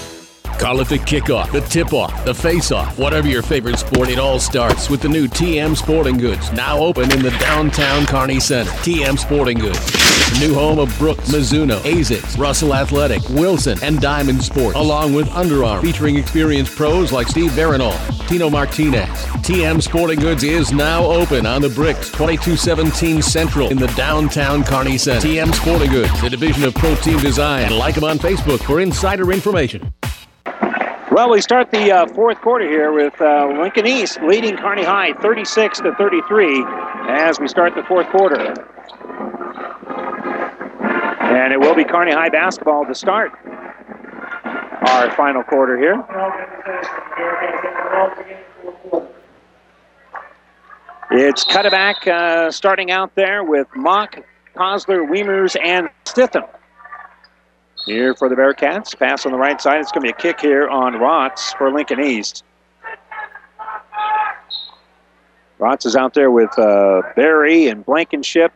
Call it the kickoff, the tip-off, the face-off, whatever your favorite sport, it all starts with the new T M Sporting Goods, now open in the downtown Kearney Center. T M Sporting Goods, new home of Brooks, Mizuno, Asics, Russell Athletic, Wilson, and Diamond Sports, along with Under Armour, featuring experienced pros like Steve Veronal, Tino Martinez. T M Sporting Goods is now open on the Bricks, twenty-two seventeen Central in the downtown Kearney Center. T M Sporting Goods, a division of Pro Team Design. Like them on Facebook for insider information. Well, we start the uh, fourth quarter here with uh, Lincoln East leading Kearney High thirty-six to thirty-three as we start the fourth quarter. And it will be Kearney High basketball to start our final quarter here. It's Cutterback uh, starting out there with Mock, Kosler, Weimers, and Stitham. Here for the Bearcats. Pass on the right side. It's going to be a kick here on Rotz for Lincoln East. Rotz is out there with uh, Barry and Blankenship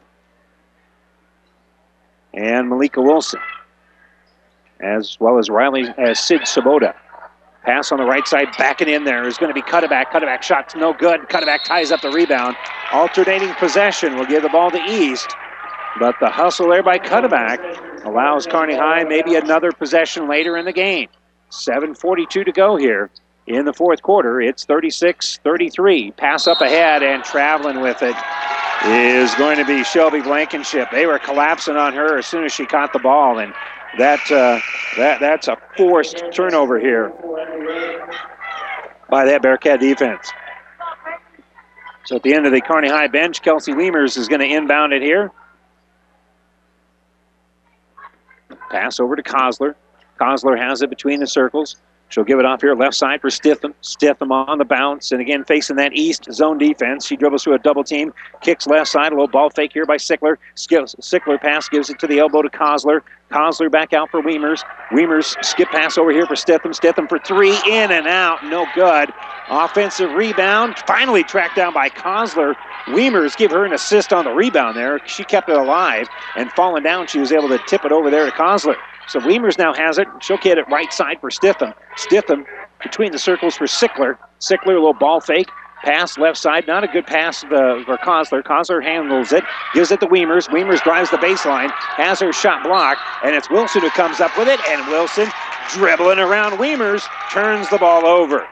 and Malika Wilson, as well as Riley, as Sid Sabota. Pass on the right side, backing in there is going to be Cutterback. Cutterback shot's no good. Cutterback ties up the rebound. Alternating possession will give the ball to East. But the hustle there by Cutterback allows Kearney High maybe another possession later in the game. seven forty-two to go here in the fourth quarter. It's thirty-six thirty-three. Pass up ahead, and traveling with it is going to be Shelby Blankenship. They were collapsing on her as soon as she caught the ball, and that uh, that that's a forced turnover here. by that Bearcat defense. So at the end of the Kearney High bench, Kelsey Weimers is going to inbound it here. Pass over to Kosler. Kosler has it between the circles. She'll give it off here left side for Stitham. Stitham on the bounce, and again facing that east zone defense. She dribbles through a double team, kicks left side, a little ball fake here by Sickler. Sickler pass gives it to the elbow to Kosler. Kosler back out for Weimers. Weimers skip pass over here for Stitham. Stitham for three, in and out, no good. Offensive rebound, finally tracked down by Kosler. Weimers give her an assist on the rebound there. She kept it alive, and falling down, she was able to tip it over there to Kosler. So Weimers now has it. She'll get it right side for Stitham. Stitham between the circles for Sickler. Sickler, a little ball fake. Pass left side. Not a good pass uh, for Kosler. Kosler handles it. Gives it to Weimers. Weimers drives the baseline. Has her shot blocked. And it's Wilson who comes up with it. And Wilson, dribbling around Weimers, turns the ball over.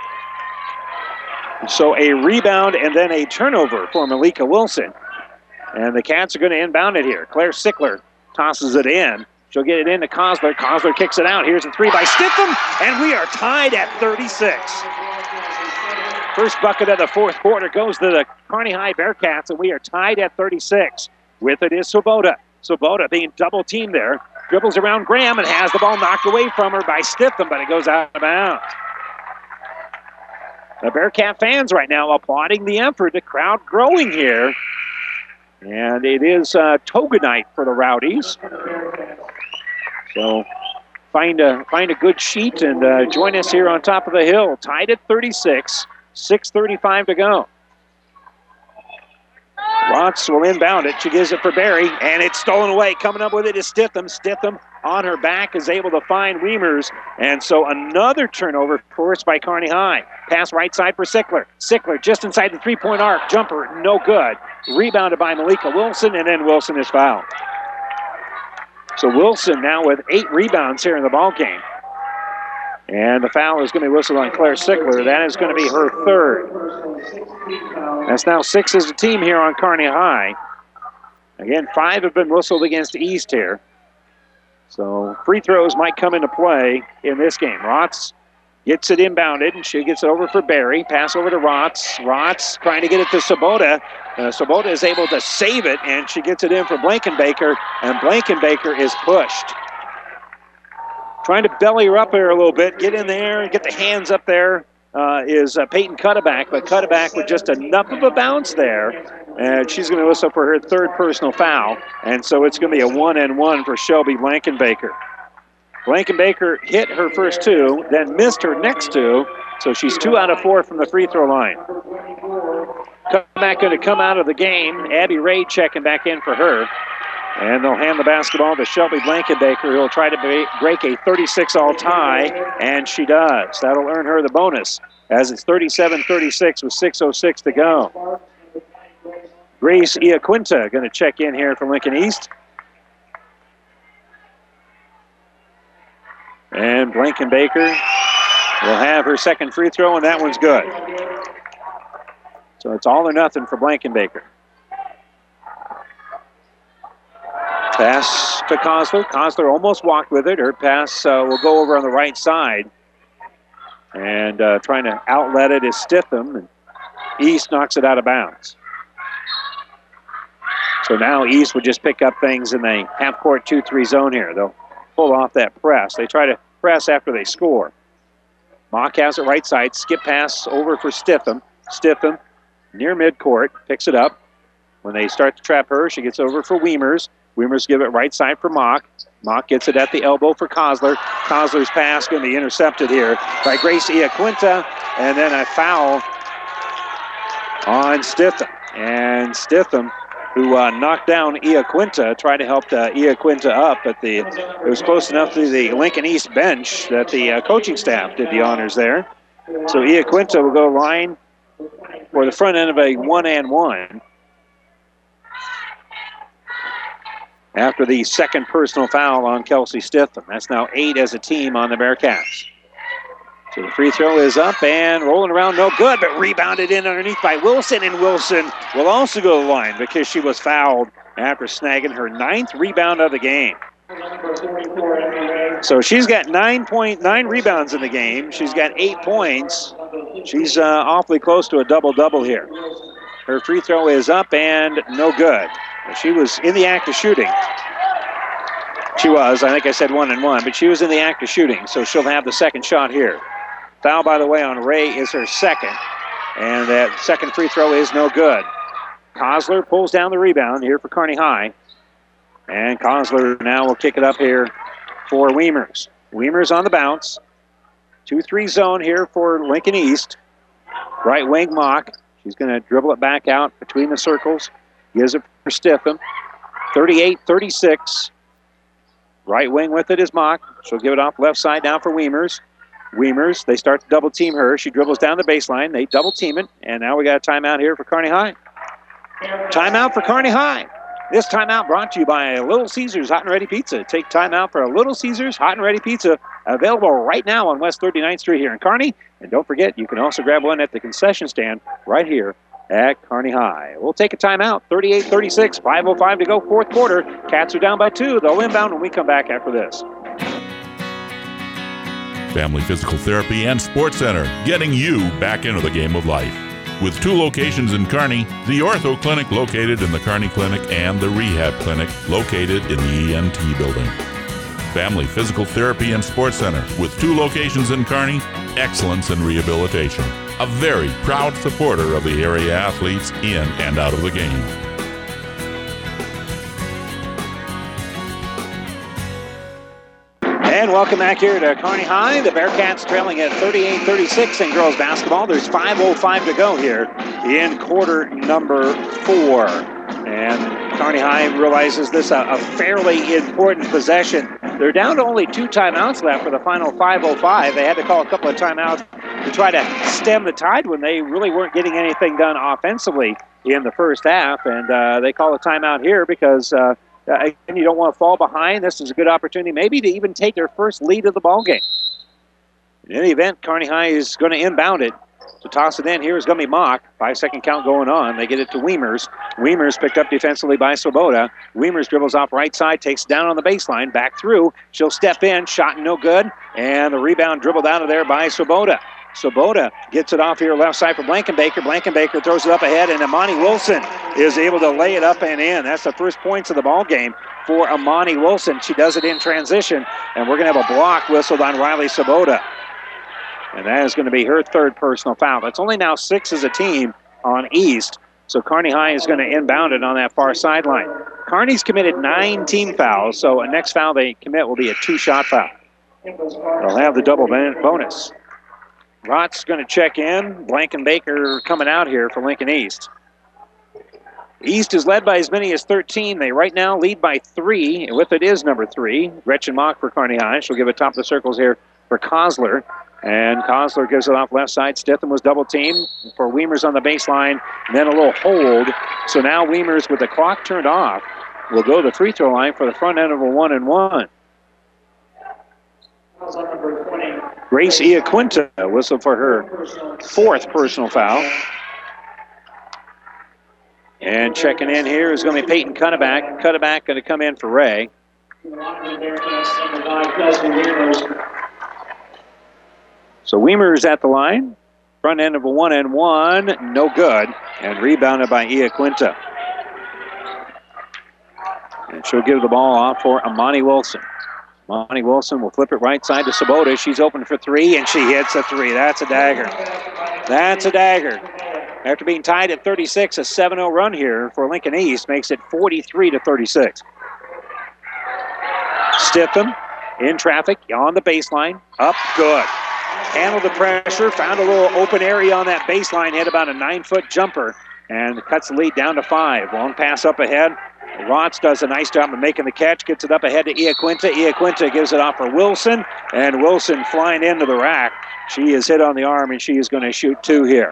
So a rebound and then a turnover for Malika Wilson. And the Cats are going to inbound it here. Claire Sickler tosses it in. She'll get it into Kosler. Kosler kicks it out. Here's a three by Stitham, and we are tied at thirty-six. First bucket of the fourth quarter goes to the Kearney High Bearcats, and we are tied at thirty-six. With it is Svoboda. Svoboda being double teamed there. Dribbles around Graham and has the ball knocked away from her by Stitham, but it goes out of bounds. The Bearcat fans right now applauding the effort. The crowd growing here. And it is uh, toga night for the Rowdies. So find a find a good sheet and uh, join us here on top of the hill. Tied at thirty-six, six thirty-five to go. Rotz will inbound it. She gives it for Barry, and it's stolen away. Coming up with it is Stitham. Stitham on her back is able to find Weimers. And so another turnover forced by Kearney High. Pass right side for Sickler. Sickler just inside the three-point arc. Jumper, no good. Rebounded by Malika Wilson, and then Wilson is fouled. So Wilson now with eight rebounds here in the ball game. And the foul is going to be whistled on Claire Sickler. That is going to be her third. That's now six as a team here on Kearney High. Again, five have been whistled against East here. So free throws might come into play in this game. Rotz gets it inbounded, and she gets it over for Barry. Pass over to Rotz. Rotz trying to get it to Svoboda. Uh, Svoboda is able to save it, and she gets it in for Blankenbaker, and Blankenbaker is pushed. Trying to belly her up there a little bit, get in there and get the hands up there uh, is uh, Peyton Cutterback, but Cutterback with just enough of a bounce there, and she's going to whistle for her third personal foul, and so it's going to be a one and one for Shelby Blankenbaker. Blankenbaker hit her first two, then missed her next two, so she's two out of four from the free throw line. Cutterback going to come out of the game. Abby Ray checking back in for her. And they'll hand the basketball to Shelby Blankenbaker, who will try to break a thirty-six all tie, and she does. That'll earn her the bonus, as it's thirty-seven thirty-six with six oh six to go. Grace Iaquinta going to check in here for Lincoln East. And Blankenbaker will have her second free throw, and that one's good. So it's all or nothing for Blankenbaker. Pass to Kosler. Kosler almost walked with it. Her pass uh, will go over on the right side. And uh, trying to outlet it is Stitham. And East knocks it out of bounds. So now East would just pick up things in the half-court two three zone here. They'll pull off that press. They try to press after they score. Mock has it right side. Skip pass over for Stitham. Stitham near midcourt. Picks it up. When they start to trap her, she gets over for Weimers. Weimers give it right side for Mock. Mock gets it at the elbow for Kosler. Kosler's pass going to be intercepted here by Grace Iaquinta. And then a foul on Stitham. And Stitham, who uh, knocked down Iaquinta, tried to help uh, Iaquinta up. But the, it was close enough to the Lincoln East bench that the uh, coaching staff did the honors there. So Iaquinta will go line for the front end of a one and one. After the second personal foul on Kelsey Stitham. That's now eight as a team on the Bearcats. So the free throw is up and rolling around, no good, but rebounded in underneath by Wilson, and Wilson will also go to the line because she was fouled after snagging her ninth rebound of the game. So she's got nine point nine rebounds in the game. She's got eight points, She's uh, awfully close to a double-double here. Her free throw is up and no good. She was in the act of shooting. She was. I think I said one and one, but she was in the act of shooting, so she'll have the second shot here. Foul, by the way, on Ray is her second, and that second free throw is no good. Kosler pulls down the rebound here for Kearney High, and Kosler now will kick it up here for Weimers. Weimers on the bounce. two three zone here for Lincoln East. Right wing Mock. She's going to dribble it back out between the circles. Gives it for Stitham. thirty-eight thirty-six. Right wing with it is Mock. She'll give it off left side now for Weimers. Weimers, they start to double team her. She dribbles down the baseline. They double team it. And now we got a timeout here for Kearney High. Timeout for Kearney High. This timeout brought to you by Little Caesars Hot and Ready Pizza. Take timeout for a Little Caesars Hot and Ready Pizza, available right now on West thirty-ninth Street here in Kearney. And don't forget, you can also grab one at the concession stand right here at Kearney High. We'll take a timeout. thirty-eight thirty-six, five oh five to go, fourth quarter. Cats are down by two. They'll inbound when we come back after this. Family Physical Therapy and Sports Center, getting you back into the game of life. With two locations in Kearney, the Ortho Clinic located in the Kearney Clinic and the Rehab Clinic located in the E N T building. Family Physical Therapy and Sports Center, with two locations in Kearney, excellence in rehabilitation. A very proud supporter of the area athletes in and out of the game. And welcome back here to Kearney High. The Bearcats trailing at thirty-eight thirty-six in girls basketball. There's five oh five to go here in quarter number four. And Kearney High realizes this a, a fairly important possession. They're down to only two timeouts left for the final five oh five. They had to call a couple of timeouts to try to stem the tide when they really weren't getting anything done offensively in the first half. And uh, they call a timeout here because uh, Uh, again, you don't want to fall behind. This is a good opportunity maybe to even take their first lead of the ball game. In any event, Kearney High is going to inbound it. To toss it in here is going to be Mock. Five-second count going on. They get it to Weimers. Weimers picked up defensively by Swoboda. Weimers dribbles off right side, takes it down on the baseline, back through. She'll step in, shot no good, and the rebound dribbled out of there by Swoboda. Swoboda gets it off here left side for Blankenbaker. Blankenbaker throws it up ahead, and Amani Wilson is able to lay it up and in. That's the first points of the ball game for Amani Wilson. She does it in transition, and we're going to have a block whistled on Riley Swoboda. And that is going to be her third personal foul. It's only now six as a team on East, so Kearney High is going to inbound it on that far sideline. Kearney's committed nine team fouls, so a next foul they commit will be a two-shot foul. They'll have the double bonus. Rott's going to check in. Blankenbaker coming out here for Lincoln East. East is led by as many as thirteen. They right now lead by three. With it is number three, Gretchen Mock for Kearney High. She'll give it top of the circles here for Kosler. And Kosler gives it off left side. Stitham was double teamed for Weimers on the baseline. And then a little hold. So now Weimers, with the clock turned off, will go to the free throw line for the front end of a one and one. Grace Iaquinta whistled for her fourth personal foul. And checking in here is going to be Peyton Cutterback. Cutterback going to come in for Ray. So Weimers at the line. Front end of a one and one, no good. And rebounded by Iaquinta. And she'll give the ball off for Amani Wilson. Amani Wilson will flip it right side to Swoboda. She's open for three, and she hits a three. That's a dagger. That's a dagger. After being tied at thirty-six, a seven oh run here for Lincoln East makes it forty-three to thirty-six. Stitham in traffic on the baseline. Up, good. Handled the pressure, found a little open area on that baseline, hit about a nine-foot jumper, and cuts the lead down to five. Long pass up ahead. Rotz does a nice job of making the catch, gets it up ahead to Iaquinta. Iaquinta gives it off for Wilson, and Wilson flying into the rack. She is hit on the arm, and she is going to shoot two here.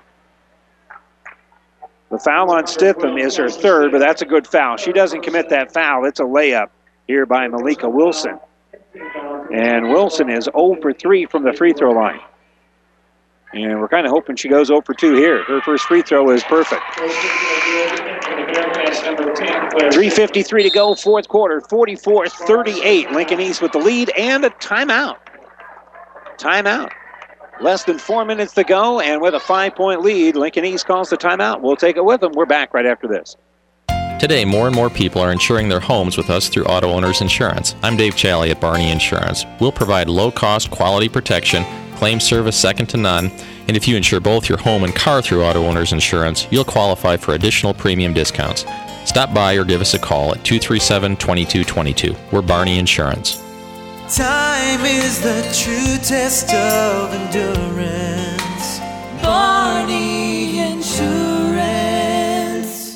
The foul on Stitham is her third, but that's a good foul. She doesn't commit that foul. It's a layup here by Malika Wilson. And Wilson is oh for three from the free throw line. And we're kind of hoping she goes oh for two here. Her first free throw is perfect. three fifty-three to go, fourth quarter, forty-four thirty-eight. Lincoln East with the lead and a timeout. Timeout. Less than four minutes to go, and with a five-point lead, Lincoln East calls the timeout. We'll take it with them. We're back right after this. Today, more and more people are insuring their homes with us through Auto Owners Insurance. I'm Dave Challey at Barney Insurance. We'll provide low-cost, quality protection, claim service second to none, and if you insure both your home and car through Auto Owners Insurance, you'll qualify for additional premium discounts. Stop by or give us a call at two three seven, two two two two. We're Barney Insurance. Time is the true test of endurance. Barney Insurance.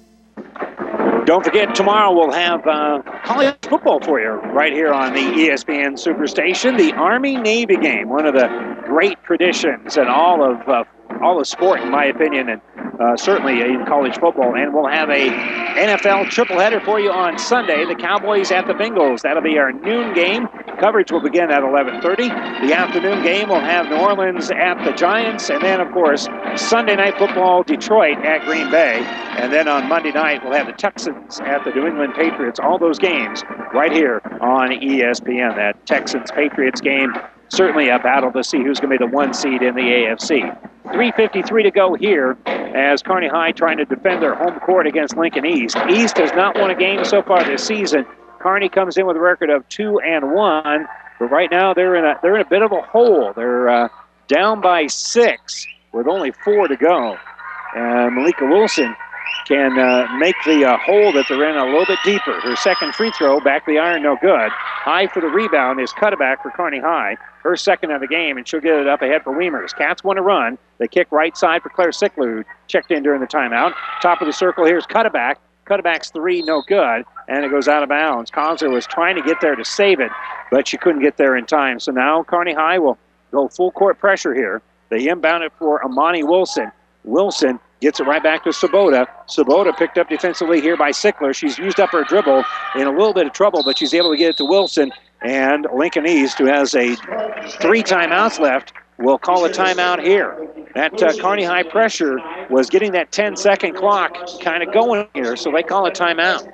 Don't forget, tomorrow we'll have uh, college football for you right here on the E S P N Superstation. The Army-Navy game, one of the great traditions in all of uh, all of sport, in my opinion, and uh, certainly in college football. And we'll have a N F L triple header for you on Sunday. The Cowboys at the Bengals. That'll be our noon game. Coverage will begin at eleven thirty. The afternoon game will have New Orleans at the Giants. And then, of course, Sunday Night Football, Detroit at Green Bay. And then on Monday night, we'll have the Texans at the New England Patriots. All those games right here on E S P N. That Texans-Patriots game, certainly a battle to see who's going to be the one seed in the A F C. three fifty-three to go here as Kearney High trying to defend their home court against Lincoln East. East has not won a game so far this season. Kearney comes in with a record of two and one, but right now they're in a they're in a bit of a hole. They're uh, down by six with only four to go. Uh, Malika Wilson can uh, make the uh, hole that they're in a little bit deeper. Her second free throw, back the iron, no good. High for the rebound is Cutterback for Kearney High. Her second of the game, and she'll get it up ahead for Weimers. Cats want to run. They kick right side for Claire Sickler, who checked in during the timeout. Top of the circle, here's Cutterback. Cutterback's three, no good, and it goes out of bounds. Konsler was trying to get there to save it, but she couldn't get there in time. So now Kearney High will go full court pressure here. They inbound it for Amani Wilson. Wilson gets it right back to Sabota. Sabota picked up defensively here by Sickler. She's used up her dribble, in a little bit of trouble, but she's able to get it to Wilson. And Lincoln East, who has a three timeouts left, will call a timeout here. That uh, Kearney High pressure was getting that ten-second clock kind of going here, so they call a timeout.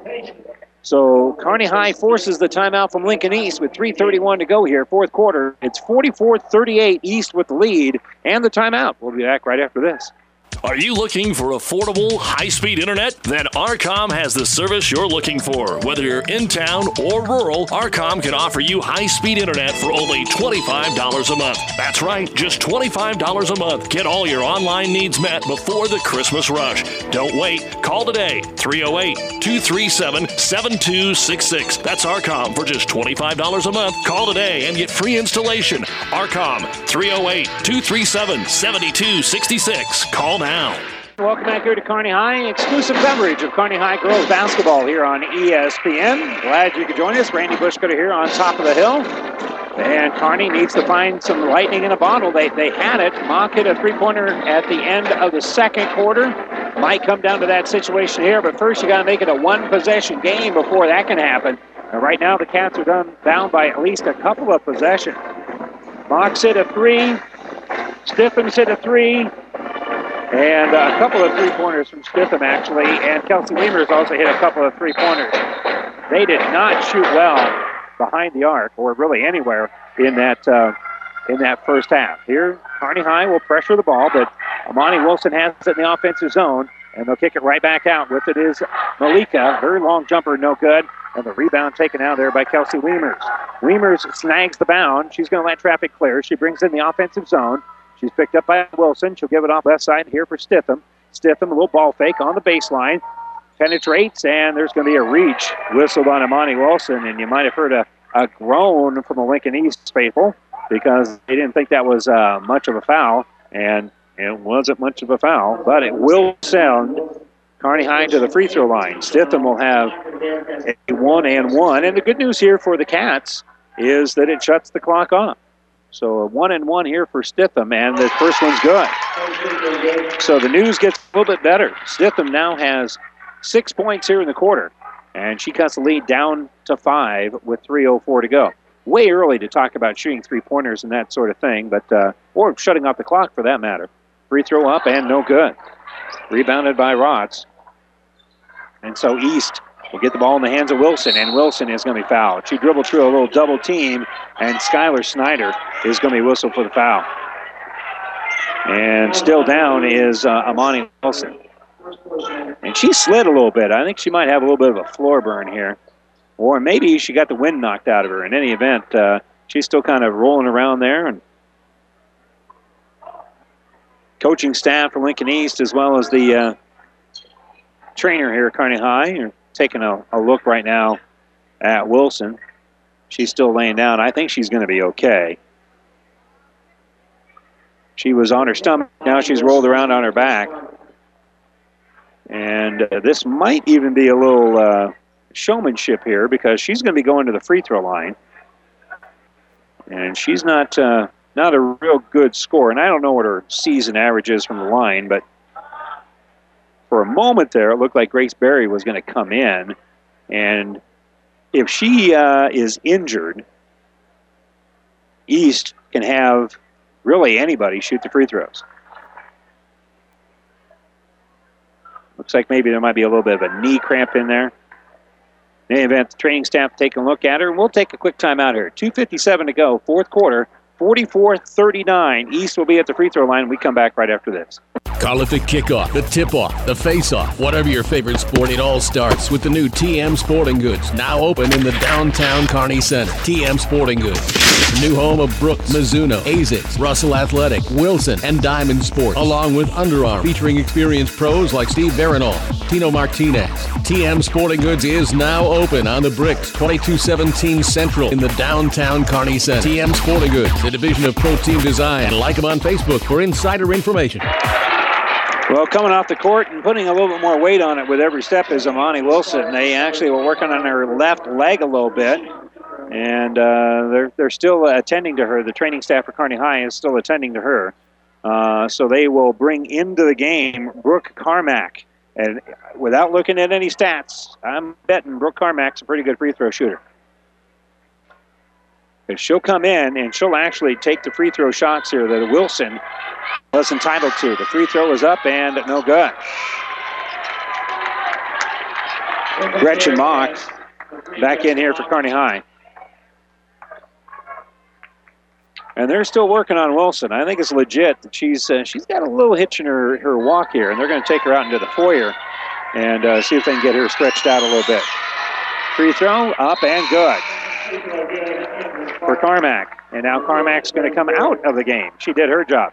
So Kearney High forces the timeout from Lincoln East with three thirty-one to go here, fourth quarter. It's forty-four thirty-eight East with the lead and the timeout. We'll be back right after this. Are you looking for affordable, high-speed internet? Then ARCOM has the service you're looking for. Whether you're in town or rural, ARCOM can offer you high-speed internet for only twenty-five dollars a month. That's right, just twenty-five dollars a month. Get all your online needs met before the Christmas rush. Don't wait. Call today, three oh eight, two three seven, seven two six six. That's ARCOM for just twenty-five dollars a month. Call today and get free installation. ARCOM, three oh eight, two three seven, seven two six six. Call now. Welcome back here to Kearney High. Exclusive coverage of Kearney High girls basketball here on E S P N. Glad you could join us. Randy Bushcutter here on top of the hill. And Kearney needs to find some lightning in a bottle. They they had it. Mock hit a three-pointer at the end of the second quarter. Might come down to that situation here, but first you got to make it a one-possession game before that can happen. And right now the Cats are done down by at least a couple of possessions. Mock's hit a three. Stiffen's hit a three. And a couple of three-pointers from Stitham, actually, and Kelsey Weimers also hit a couple of three-pointers. They did not shoot well behind the arc, or really anywhere in that uh, in that first half. Here, Kearney High will pressure the ball, but Amani Wilson has it in the offensive zone, and they'll kick it right back out. With it is Malika. Her long jumper, no good, and the rebound taken out there by Kelsey Weimers. Weimers snags the bound. She's going to let traffic clear. She brings in the offensive zone. She's picked up by Wilson. She'll give it off left side here for Stitham. Stitham, a little ball fake on the baseline. Penetrates, and there's going to be a reach whistled on Amani Wilson. And you might have heard a, a groan from the Lincoln East faithful because they didn't think that was uh, much of a foul. And it wasn't much of a foul, but it will send Kearney High to the free throw line. Stitham will have a one and one. And the good news here for the Cats is that it shuts the clock off. So a one and one here for Stitham, and the first one's good. So the news gets a little bit better. Stitham now has six points here in the quarter, and she cuts the lead down to five with three oh four to go. Way early to talk about shooting three-pointers and that sort of thing, but uh, or shutting off the clock for that matter. Free throw up and no good. Rebounded by Rotz. And so East will get the ball in the hands of Wilson, and Wilson is going to be fouled. She dribbled through a little double team, and Skylar Snyder is going to be whistled for the foul. And still down is uh, Amani Wilson. And she slid a little bit. I think she might have a little bit of a floor burn here. Or maybe she got the wind knocked out of her. In any event, uh, she's still kind of rolling around there. And coaching staff for Lincoln East, as well as the uh, trainer here at Kearney High, are taking a, a look right now at Wilson. She's still laying down. I think she's going to be okay. She was on her stomach. Now she's rolled around on her back. And uh, this might even be a little uh, showmanship here, because she's going to be going to the free throw line. And she's not uh, not a real good scorer. And I don't know what her season average is from the line, but for a moment there, it looked like Grace Berry was going to come in. And if she uh, is injured, East can have really anybody shoot the free throws. Looks like maybe there might be a little bit of a knee cramp in there. In any event, the training staff taking a look at her, and we'll take a quick timeout here. two fifty-seven to go, fourth quarter, forty-four thirty-nine. East will be at the free throw line. We come back right after this. Call it the kickoff, the tip-off, the face-off. Whatever your favorite sport, it all starts with the new T M Sporting Goods, now open in the downtown Kearney Center. T M Sporting Goods, new home of Brooks, Mizuno, Asics, Russell Athletic, Wilson, and Diamond Sports, along with Under Armour, featuring experienced pros like Steve Barinol, Tino Martinez. T M Sporting Goods is now open on the Bricks, twenty-two seventeen Central in the downtown Kearney Center. T M Sporting Goods, a division of Pro Team Design. Like them on Facebook for insider information. Well, coming off the court and putting a little bit more weight on it with every step is Amani Wilson. They actually were working on her left leg a little bit, and uh, they're they're still attending to her. The training staff for Kearney High is still attending to her. Uh, so they will bring into the game Brooke Carmack. And without looking at any stats, I'm betting Brooke Carmack's a pretty good free throw shooter. Because she'll come in and she'll actually take the free throw shots here that Wilson was entitled to. The free throw is up and no good. Gretchen Mock back in here for Kearney High. And they're still working on Wilson. I think it's legit that she's uh, she's got a little hitch in her, her walk here, and they're going to take her out into the foyer and uh, see if they can get her stretched out a little bit. Free throw up and good for Carmack. And now Carmack's going to come out of the game. She did her job.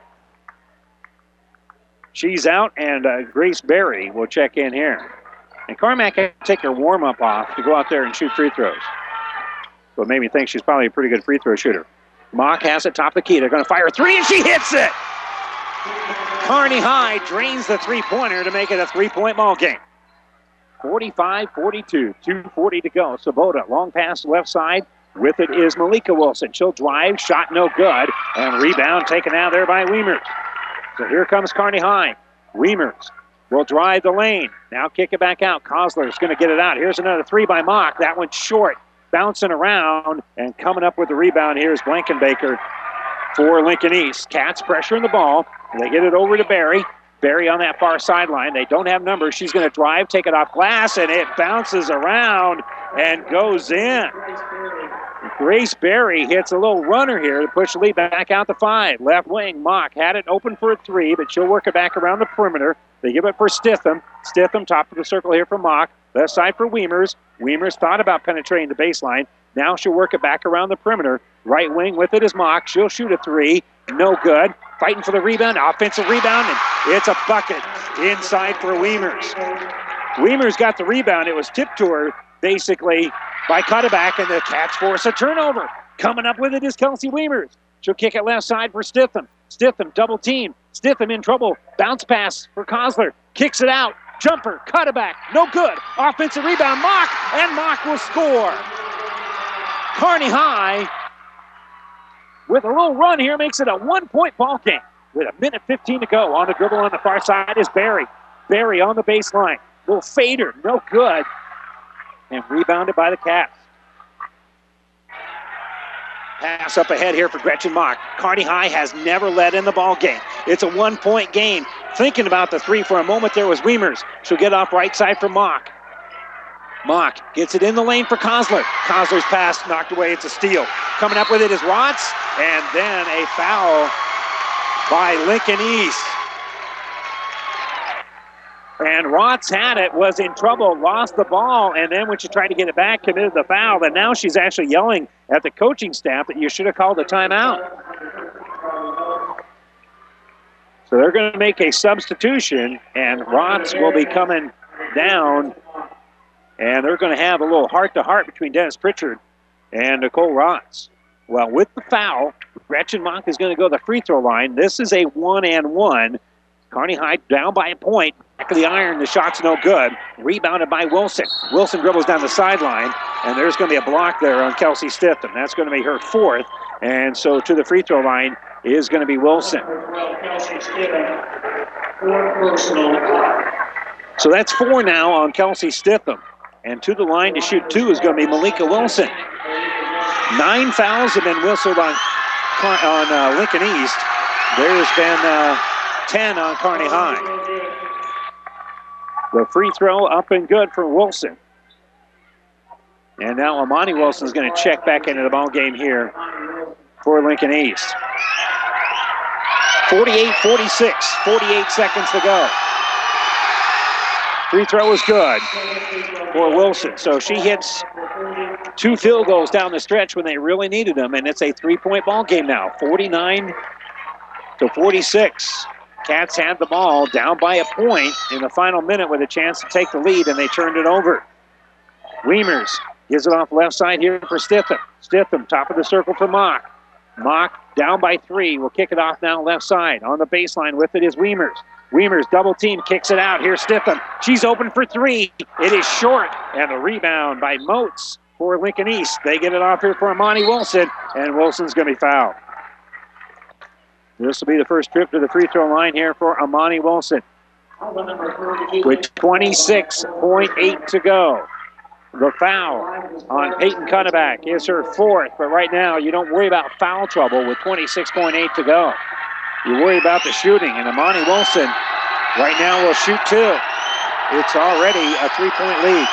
She's out, and uh, Grace Berry will check in here. And Carmack had to take her warm-up off to go out there and shoot free throws. So it made me think she's probably a pretty good free throw shooter. Mock has it top of the key. They're going to fire a three, and she hits it! Kearney High drains the three-pointer to make it a three-point ball game. forty-five forty-two, two forty to go. Sabota, long pass left side. With it is Malika Wilson. She'll drive, shot no good, and rebound taken out there by Weimers. So here comes Kearney High. Weimers will drive the lane. Now kick it back out. Kosler's going to get it out. Here's another three by Mock. That one's short. Bouncing around, and coming up with the rebound here is Blankenbaker for Lincoln East. Cats pressuring the ball. They get it over to Berry. Berry on that far sideline. They don't have numbers. She's going to drive, take it off glass, and it bounces around and goes in. Grace Berry hits a little runner here to push the lead back out to five. Left wing, Mock had it open for a three, but she'll work it back around the perimeter. They give it for Stitham. Stitham, top of the circle here for Mock. Left side for Weimers. Weimers thought about penetrating the baseline. Now she'll work it back around the perimeter. Right wing with it is Mock. She'll shoot a three. No good. Fighting for the rebound. Offensive rebound, and it's a bucket inside for Weimers. Weimers got the rebound. It was tipped to her, basically, by Cutterback, and the Cats force a turnover. Coming up with it is Kelsey Weimers. She'll kick it left side for Stitham. Stitham double team. Stitham in trouble. Bounce pass for Kosler. Kicks it out. Jumper, Cutterback, no good. Offensive rebound, Mock, and Mock will score. Kearney High, with a little run here, makes it a one-point ball game. With a minute fifteen to go. On the dribble on the far side is Berry. Berry on the baseline. Little fader, no good. And rebounded by the Cats. Pass up ahead here for Gretchen Mock. Kearney High has never led in the ball game. It's a one-point game. Thinking about the three for a moment there was Weimers. She'll get off right side for Mock. Mock gets it in the lane for Kosler. Kosler's pass knocked away. It's a steal. Coming up with it is Watts, and then a foul by Lincoln East. And Watts had it, was in trouble, lost the ball, and then when she tried to get it back, committed the foul. And now she's actually yelling at the coaching staff that you should have called a timeout. So they're going to make a substitution, and Watts will be coming down, and they're going to have a little heart-to-heart between Dennis Pritchard and Nicole Watts. Well, with the foul, Gretchen Mock is going to go to the free throw line. This is a one-and-one. Kearney High down by a point. Back of the iron, the shot's no good. Rebounded by Wilson. Wilson dribbles down the sideline, and there's going to be a block there on Kelsey Stitham. That's going to be her fourth, and so to the free throw line is going to be Wilson. So that's four now on Kelsey Stitham, and to the line to shoot two is going to be Malika Wilson. Nine fouls have been whistled on, on uh, Lincoln East. There's been uh, ten on Kearney High. The free throw up and good for Wilson. And now Amani Wilson's going to check back into the ball game here for Lincoln East. forty-eight forty-six, forty-eight seconds to go. Free throw is good for Wilson. So she hits two field goals down the stretch when they really needed them, and it's a three-point ball game now, forty-nine to forty-six. Cats had the ball down by a point in the final minute with a chance to take the lead, and they turned it over. Weimers gives it off left side here for Stitham. Stitham, top of the circle for Mock. Mock down by three. Will kick it off now left side. On the baseline with it is Weimers. Weimers double team, kicks it out. Here's Stitham. She's open for three. It is short, and the rebound by Moats for Lincoln East. They get it off here for Amani Wilson, and Wilson's going to be fouled. This will be the first trip to the free throw line here for Amani Wilson. With twenty-six point eight to go. The foul on Peyton Cunneback is her fourth, but right now you don't worry about foul trouble with twenty-six point eight to go. You worry about the shooting, and Amani Wilson right now will shoot two. It's already a three-point lead.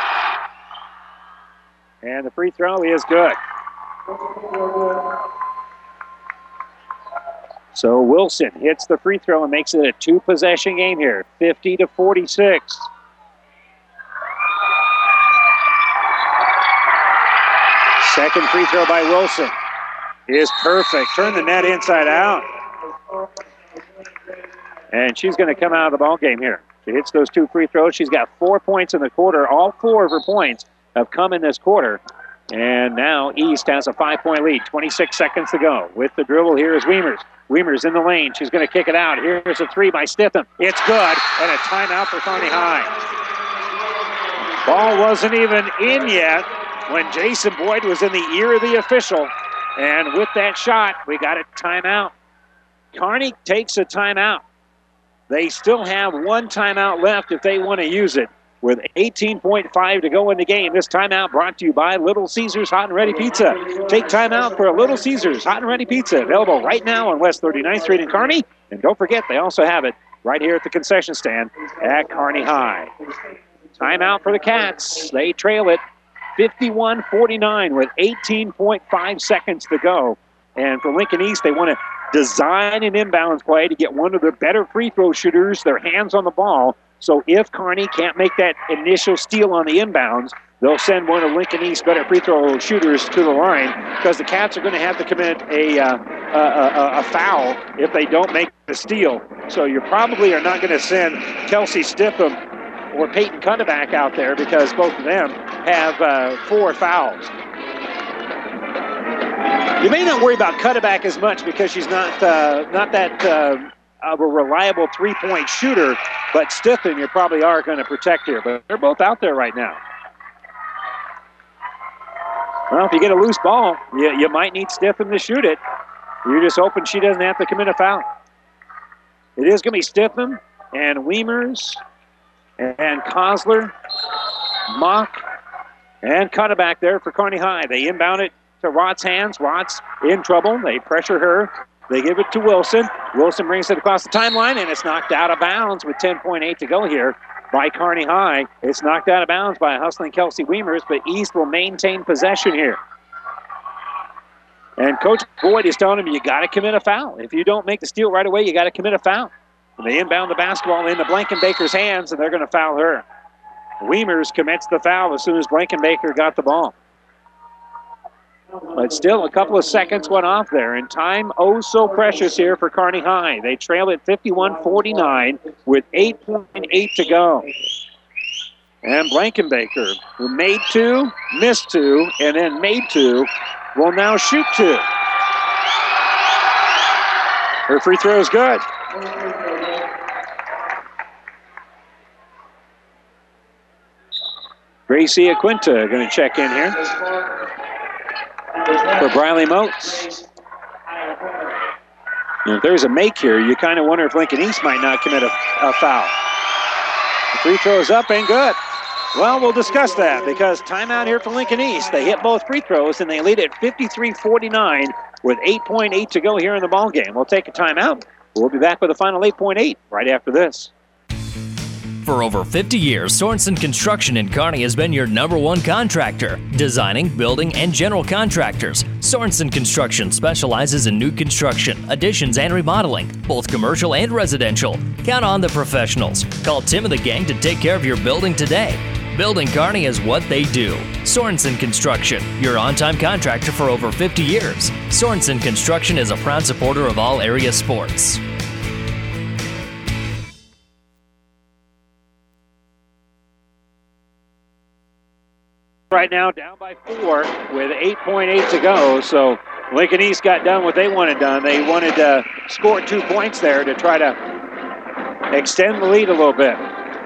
And the free throw is good. So Wilson hits the free throw and makes it a two-possession game here, fifty to forty-six. Second free throw by Wilson is perfect. Turn the net inside out. And she's going to come out of the ball game here. She hits those two free throws. She's got four points in the quarter. All four of her points have come in this quarter. And now East has a five-point lead. twenty-six seconds to go. With the dribble, here is Weimers. Weimers in the lane. She's going to kick it out. Here's a three by Stitham. It's good. And a timeout for Kearney High. Ball wasn't even in yet when Jason Boyd was in the ear of the official. And with that shot, we got a timeout. Kearney takes a timeout. They still have one timeout left if they want to use it. With eighteen point five to go in the game, this timeout brought to you by Little Caesars Hot and Ready Pizza. Take timeout for a Little Caesars Hot and Ready Pizza, available right now on West thirty-ninth Street in Kearney. And don't forget, they also have it right here at the concession stand at Kearney High. Timeout for the Cats. They trail it fifty-one forty-nine with eighteen point five seconds to go. And for Lincoln East, they want to design an inbounds play to get one of their better free throw shooters their hands on the ball. So if Kearney can't make that initial steal on the inbounds, they'll send one of Lincoln East's better free throw shooters to the line, because the Cats are going to have to commit a, uh, a, a, a foul if they don't make the steal. So you probably are not going to send Kelsey Stitham or Peyton Cunneback out there, because both of them have uh, four fouls. You may not worry about Cunneback as much because she's not uh, not that uh, of a reliable three-point shooter, but Stitham you probably are going to protect here. But they're both out there right now. Well, if you get a loose ball, you, you might need Stitham to shoot it. You're just hoping she doesn't have to commit a foul. It is going to be Stitham and Weimers and Kosler, Mock, and Cunneback there for Kearney High. They inbound it to Rott's hands. Rott's in trouble. They pressure her. They give it to Wilson. Wilson brings it across the timeline, and it's knocked out of bounds with ten point eight to go here by Kearney High. It's knocked out of bounds by a hustling Kelsey Weimers, but East will maintain possession here. And Coach Boyd is telling him you got to commit a foul. If you don't make the steal right away, you got to commit a foul. And they inbound the basketball into Blankenbaker's hands, and they're going to foul her. Weimers commits the foul as soon as Blankenbaker got the ball. But still, a couple of seconds went off there, and time oh so precious here for Kearney High. They trail at fifty-one forty-nine with eight point eight to go. And Blankenbaker, who made two, missed two, and then made two, will now shoot two. Her free throw is good. Gracie Aquinta going to check in here for Briley Moats. And if there's a make here, you kind of wonder if Lincoln East might not commit a, a foul. The free throw is up and good. Well, we'll discuss that because timeout here for Lincoln East. They hit both free throws, and they lead at fifty-three forty-nine with eight point eight to go here in the ballgame. We'll take a timeout. We'll be back with a final eight point eight right after this. For over fifty years, Sorensen Construction in Kearney has been your number one contractor. Designing, building, and general contractors. Sorensen Construction specializes in new construction, additions, and remodeling, both commercial and residential. Count on the professionals. Call Tim and the gang to take care of your building today. Building Kearney is what they do. Sorensen Construction, your on-time contractor for over fifty years. Sorensen Construction is a proud supporter of all area sports. Right now down by four with eight point eight to go. So Lincoln East got done what they wanted done. They wanted to score two points there to try to extend the lead a little bit.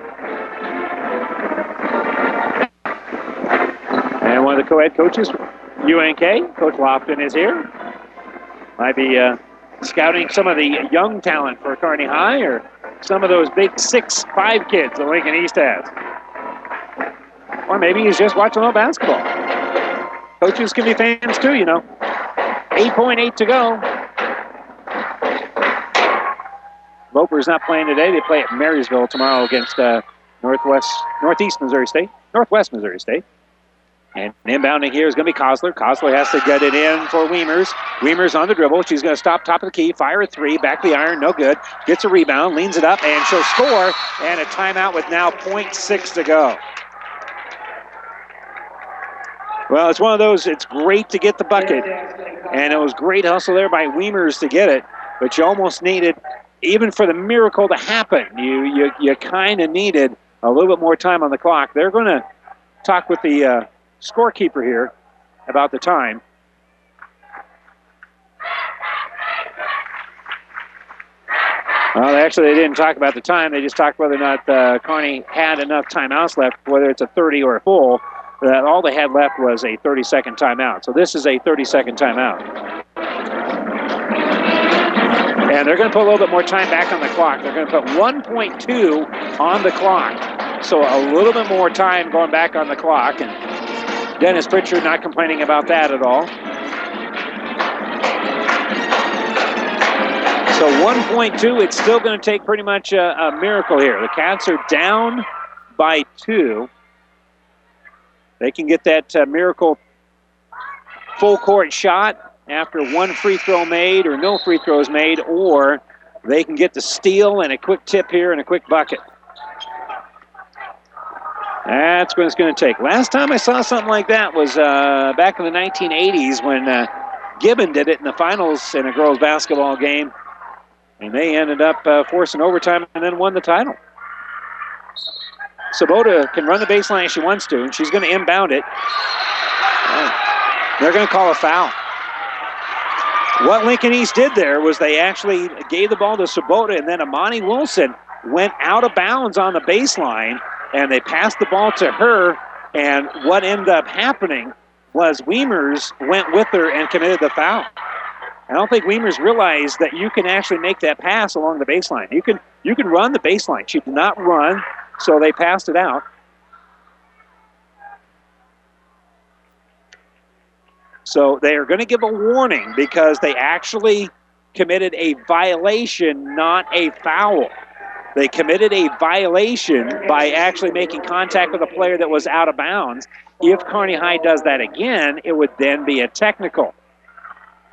And one of the co-head coaches from U N K, Coach Lofton, is here. Might be uh, scouting some of the young talent for Kearney High or some of those big six five kids that Lincoln East has. Or maybe he's just watching a little basketball. Coaches can be fans too, you know. eight point eight to go. Loper's not playing today. They play at Marysville tomorrow against uh, Northwest, Northeast Missouri State, Northwest Missouri State. And inbounding here is going to be Kosler. Kosler has to get it in for Weimers. Weimers on the dribble. She's going to stop top of the key, fire a three, back the iron, no good. Gets a rebound, leans it up, and she'll score. And a timeout with now point six to go. Well, it's one of those, it's great to get the bucket. And it was great hustle there by Weimers to get it. But you almost needed, even for the miracle to happen, you you, you kind of needed a little bit more time on the clock. They're going to talk with the uh, scorekeeper here about the time. Well, actually, they didn't talk about the time. They just talked whether or not uh, Kearney had enough timeouts left, whether it's a thirty or a full. That all they had left was a thirty-second timeout. So this is a thirty-second timeout. And they're going to put a little bit more time back on the clock. They're going to put one point two on the clock. So a little bit more time going back on the clock. And Dennis Pritchard not complaining about that at all. So one point two, it's still going to take pretty much a, a miracle here. The Cats are down by two. They can get that uh, miracle full court shot after one free throw made or no free throws made, or they can get the steal and a quick tip here and a quick bucket. That's what it's going to take. Last time I saw something like that was uh, back in the nineteen eighties when uh, Gibbon did it in the finals in a girls' basketball game, and they ended up uh, forcing overtime and then won the title. Sabota can run the baseline if she wants to, and she's going to inbound it. They're going to call a foul. What Lincoln East did there was they actually gave the ball to Sabota, and then Amani Wilson went out of bounds on the baseline, and they passed the ball to her, and what ended up happening was Weimers went with her and committed the foul. I don't think Weimers realized that you can actually make that pass along the baseline. You can, you can run the baseline. She did not run. So they passed it out. So they are going to give a warning because they actually committed a violation, not a foul. They committed a violation by actually making contact with a player that was out of bounds. If Kearney High does that again, it would then be a technical.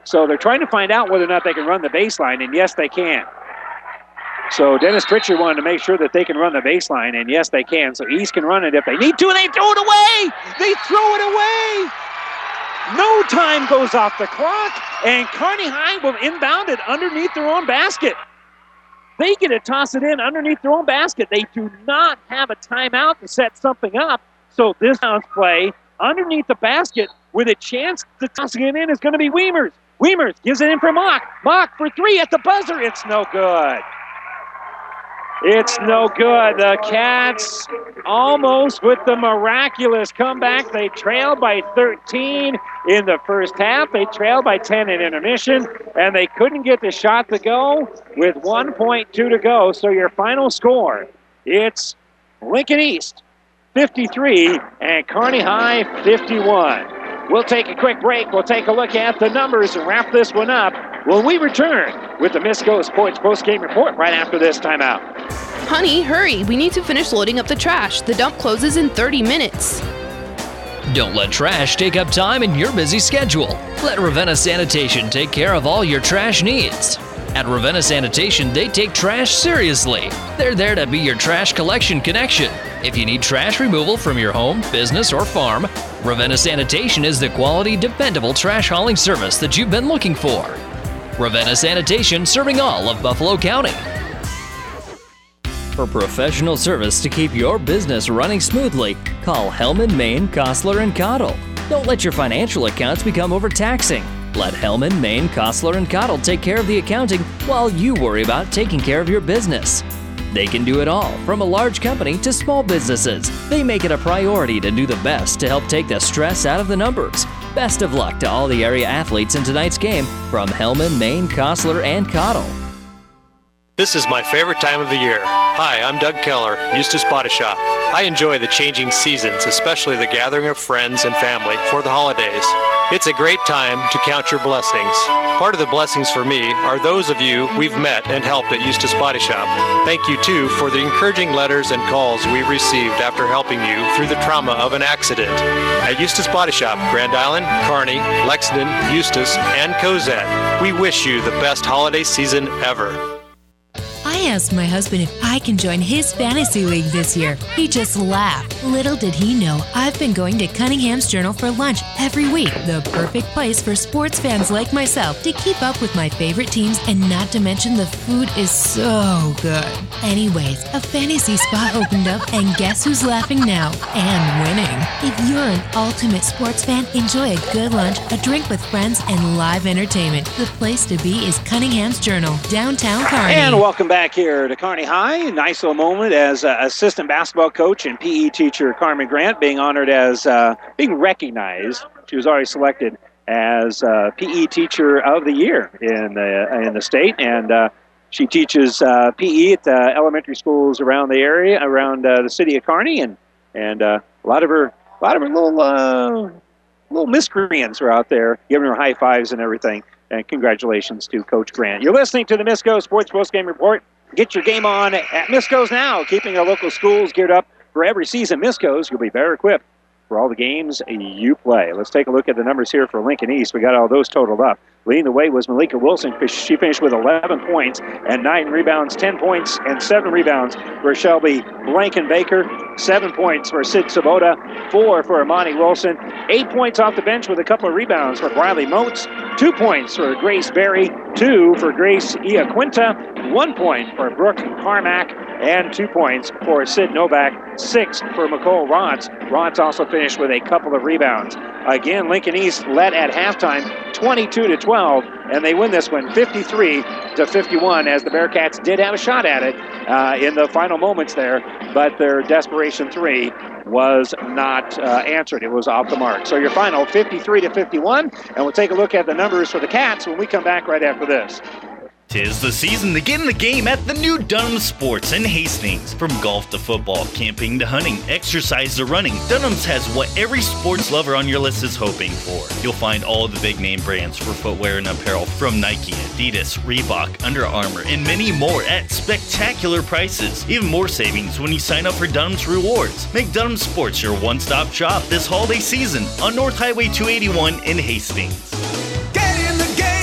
So they're trying to find out whether or not they can run the baseline, and yes, they can. So Dennis Pritchard wanted to make sure that they can run the baseline, and yes, they can. So East can run it if they need to, and they throw it away! They throw it away! No time goes off the clock, and Kearney High will inbound it underneath their own basket. They get to toss it in underneath their own basket. They do not have a timeout to set something up. So this bounce play underneath the basket with a chance to toss it in is going to be Weimers. Weimers gives it in for Mock. Mock for three at the buzzer. It's no good. It's no good. The Cats almost with the miraculous comeback. They trailed by thirteen in the first half. They trailed by ten in intermission, and they couldn't get the shot to go with one point two to go. So your final score, it's Lincoln East fifty-three and Kearney High fifty-one. We'll take a quick break. We'll take a look at the numbers and wrap this one up when we return with the Misco Sports Postgame Report right after this timeout. Honey, hurry. We need to finish loading up the trash. The dump closes in thirty minutes. Don't let trash take up time in your busy schedule. Let Ravenna Sanitation take care of all your trash needs. At Ravenna Sanitation, they take trash seriously. They're there to be your trash collection connection. If you need trash removal from your home, business, or farm, Ravenna Sanitation is the quality, dependable trash hauling service that you've been looking for. Ravenna Sanitation, serving all of Buffalo County. For professional service to keep your business running smoothly, call Hellman, Maine, Kostler, and Cottle. Don't let your financial accounts become overtaxing. Let Hellman, Maine, Kostler, and Cottle take care of the accounting while you worry about taking care of your business. They can do it all, from a large company to small businesses. They make it a priority to do the best to help take the stress out of the numbers. Best of luck to all the area athletes in tonight's game from Hellman, Maine, Kostler, and Cottle. This is my favorite time of the year. Hi, I'm Doug Keller, Eustis Body Shop. I enjoy the changing seasons, especially the gathering of friends and family for the holidays. It's a great time to count your blessings. Part of the blessings for me are those of you we've met and helped at Eustis Body Shop. Thank you, too, for the encouraging letters and calls we received after helping you through the trauma of an accident. At Eustis Body Shop, Grand Island, Kearney, Lexington, Eustis, and Cozad, we wish you the best holiday season ever. I asked my husband if I can join his fantasy league this year. He just laughed. Little did he know, I've been going to Cunningham's Journal for lunch every week. The perfect place for sports fans like myself to keep up with my favorite teams, and not to mention the food is so good. Anyways, a fantasy spot opened up, and guess who's laughing now? And winning. If you're an ultimate sports fan, enjoy a good lunch, a drink with friends, and live entertainment. The place to be is Cunningham's Journal, downtown Kearney. And welcome back here to Kearney High. Nice little moment as uh, assistant basketball coach and P E teacher Carmen Grant being honored as uh, being recognized. She was already selected as uh, P E teacher of the year in the in the state, and uh, she teaches uh, P E at uh, elementary schools around the area, around uh, the city of Kearney, and and uh, a lot of her a lot of her little uh, little miscreants are out there giving her high fives and everything. And congratulations to Coach Grant. You're listening to the Misco Sports Postgame Report. Get your game on at Misco's now, keeping our local schools geared up for every season. Misco's, you'll be better equipped for all the games you play. Let's take a look at the numbers here for Lincoln East. We got all those totaled up. Leading the way was Malika Wilson. She finished with eleven points and nine rebounds, ten points and seven rebounds for Shelby Blankenbaker. Seven points for Sid Sabota, four for Imani Wilson, eight points off the bench with a couple of rebounds for Briley Moats, two points for Grace Berry, two for Grace Iaquinta, one point for Brooke Carmack, and two points for Sid Novak, six for McCole Rotz. Rotz also finished with a couple of rebounds. Again, Lincoln East led at halftime twenty-two to twelve, and they win this one fifty-three to fifty-one, as the Bearcats did have a shot at it uh, in the final moments there, but their desperation three was not uh, answered. It was off the mark. So your final fifty-three to fifty-one, and we'll take a look at the numbers for the Cats when we come back right after this. Tis the season to get in the game at the new Dunham Sports in Hastings. From golf to football, camping to hunting, exercise to running, Dunham's has what every sports lover on your list is hoping for. You'll find all the big name brands for footwear and apparel from Nike, Adidas, Reebok, Under Armour, and many more at spectacular prices. Even more savings when you sign up for Dunham's Rewards. Make Dunham Sports your one-stop shop this holiday season on North Highway two eighty-one in Hastings. Get in the game.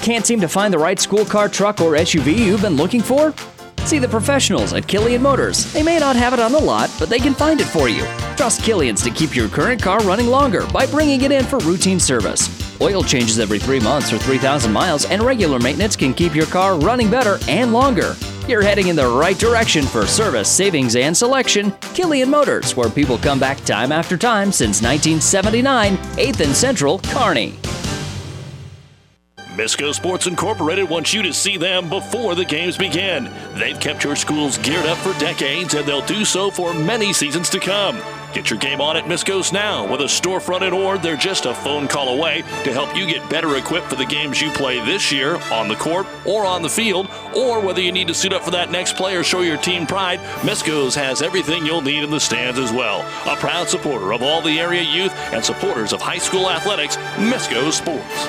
Can't seem to find the right school car, truck, or S U V you've been looking for? See the professionals at Killian Motors. They may not have it on the lot, but they can find it for you. Trust Killian's to keep your current car running longer by bringing it in for routine service. Oil changes every three months or three thousand miles, and regular maintenance can keep your car running better and longer. You're heading in the right direction for service, savings, and selection. Killian Motors, where people come back time after time since nineteen seventy-nine, eighth and Central, Kearney. Misco Sports Incorporated wants you to see them before the games begin. They've kept your schools geared up for decades, and they'll do so for many seasons to come. Get your game on at Misco's now. With a storefront in Ord, they're just a phone call away to help you get better equipped for the games you play this year on the court or on the field, or whether you need to suit up for that next play or show your team pride. Misco's has everything you'll need in the stands as well. A proud supporter of all the area youth and supporters of high school athletics, Misco Sports.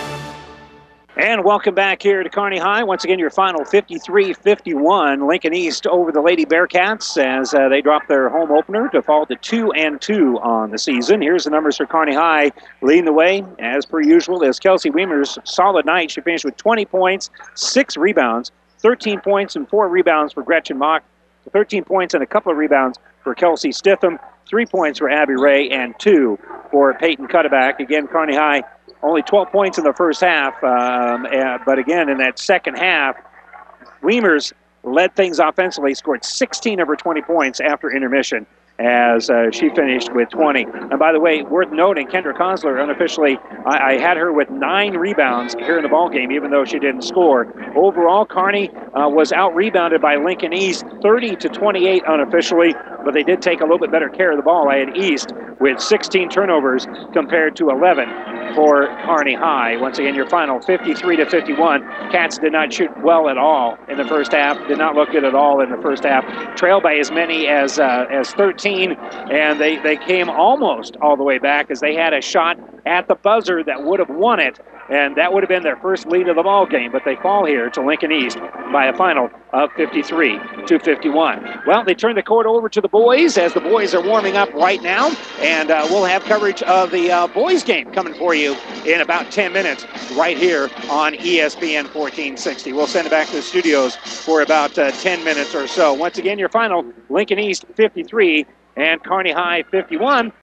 And welcome back here to Kearney High. Once again, your final fifty-three fifty-one. Lincoln East over the Lady Bearcats as uh, they drop their home opener to fall to two and two on the season. Here's the numbers for Kearney High. Leading the way, as per usual, is Kelsey Weimer's solid night. She finished with twenty points, six rebounds, thirteen points and four rebounds for Gretchen Mock, thirteen points and a couple of rebounds for Kelsey Stitham, three points for Abby Ray, and two for Peyton Cutterback. Again, Kearney High only twelve points in the first half, um, uh, but again, in that second half, Weimer's led things offensively, scored sixteen of her twenty points after intermission as uh, she finished with twenty. And by the way, worth noting, Kendra Kosler, unofficially, I, I had her with nine rebounds here in the ballgame, even though she didn't score. Overall, Kearney uh, was out-rebounded by Lincoln East, thirty to twenty-eight unofficially, but they did take a little bit better care of the ball. I had East with sixteen turnovers compared to eleven for Kearney High. Once again, your final fifty-three to fifty-one. Cats did not shoot well at all in the first half, did not look good at all in the first half. Trailed by as many as uh, as thirteen, and they, they came almost all the way back as they had a shot at the buzzer that would have won it, and that would have been their first lead of the ball game, but they fall here to Lincoln East by a final of fifty-three to fifty-one. Well, they turn the court over to the boys as the boys are warming up right now, and uh, we'll have coverage of the uh, boys game coming for you in about ten minutes right here on E S P N fourteen sixty. We'll send it back to the studios for about uh, ten minutes or so. Once again, your final, Lincoln East fifty-three and Kearney High fifty-one.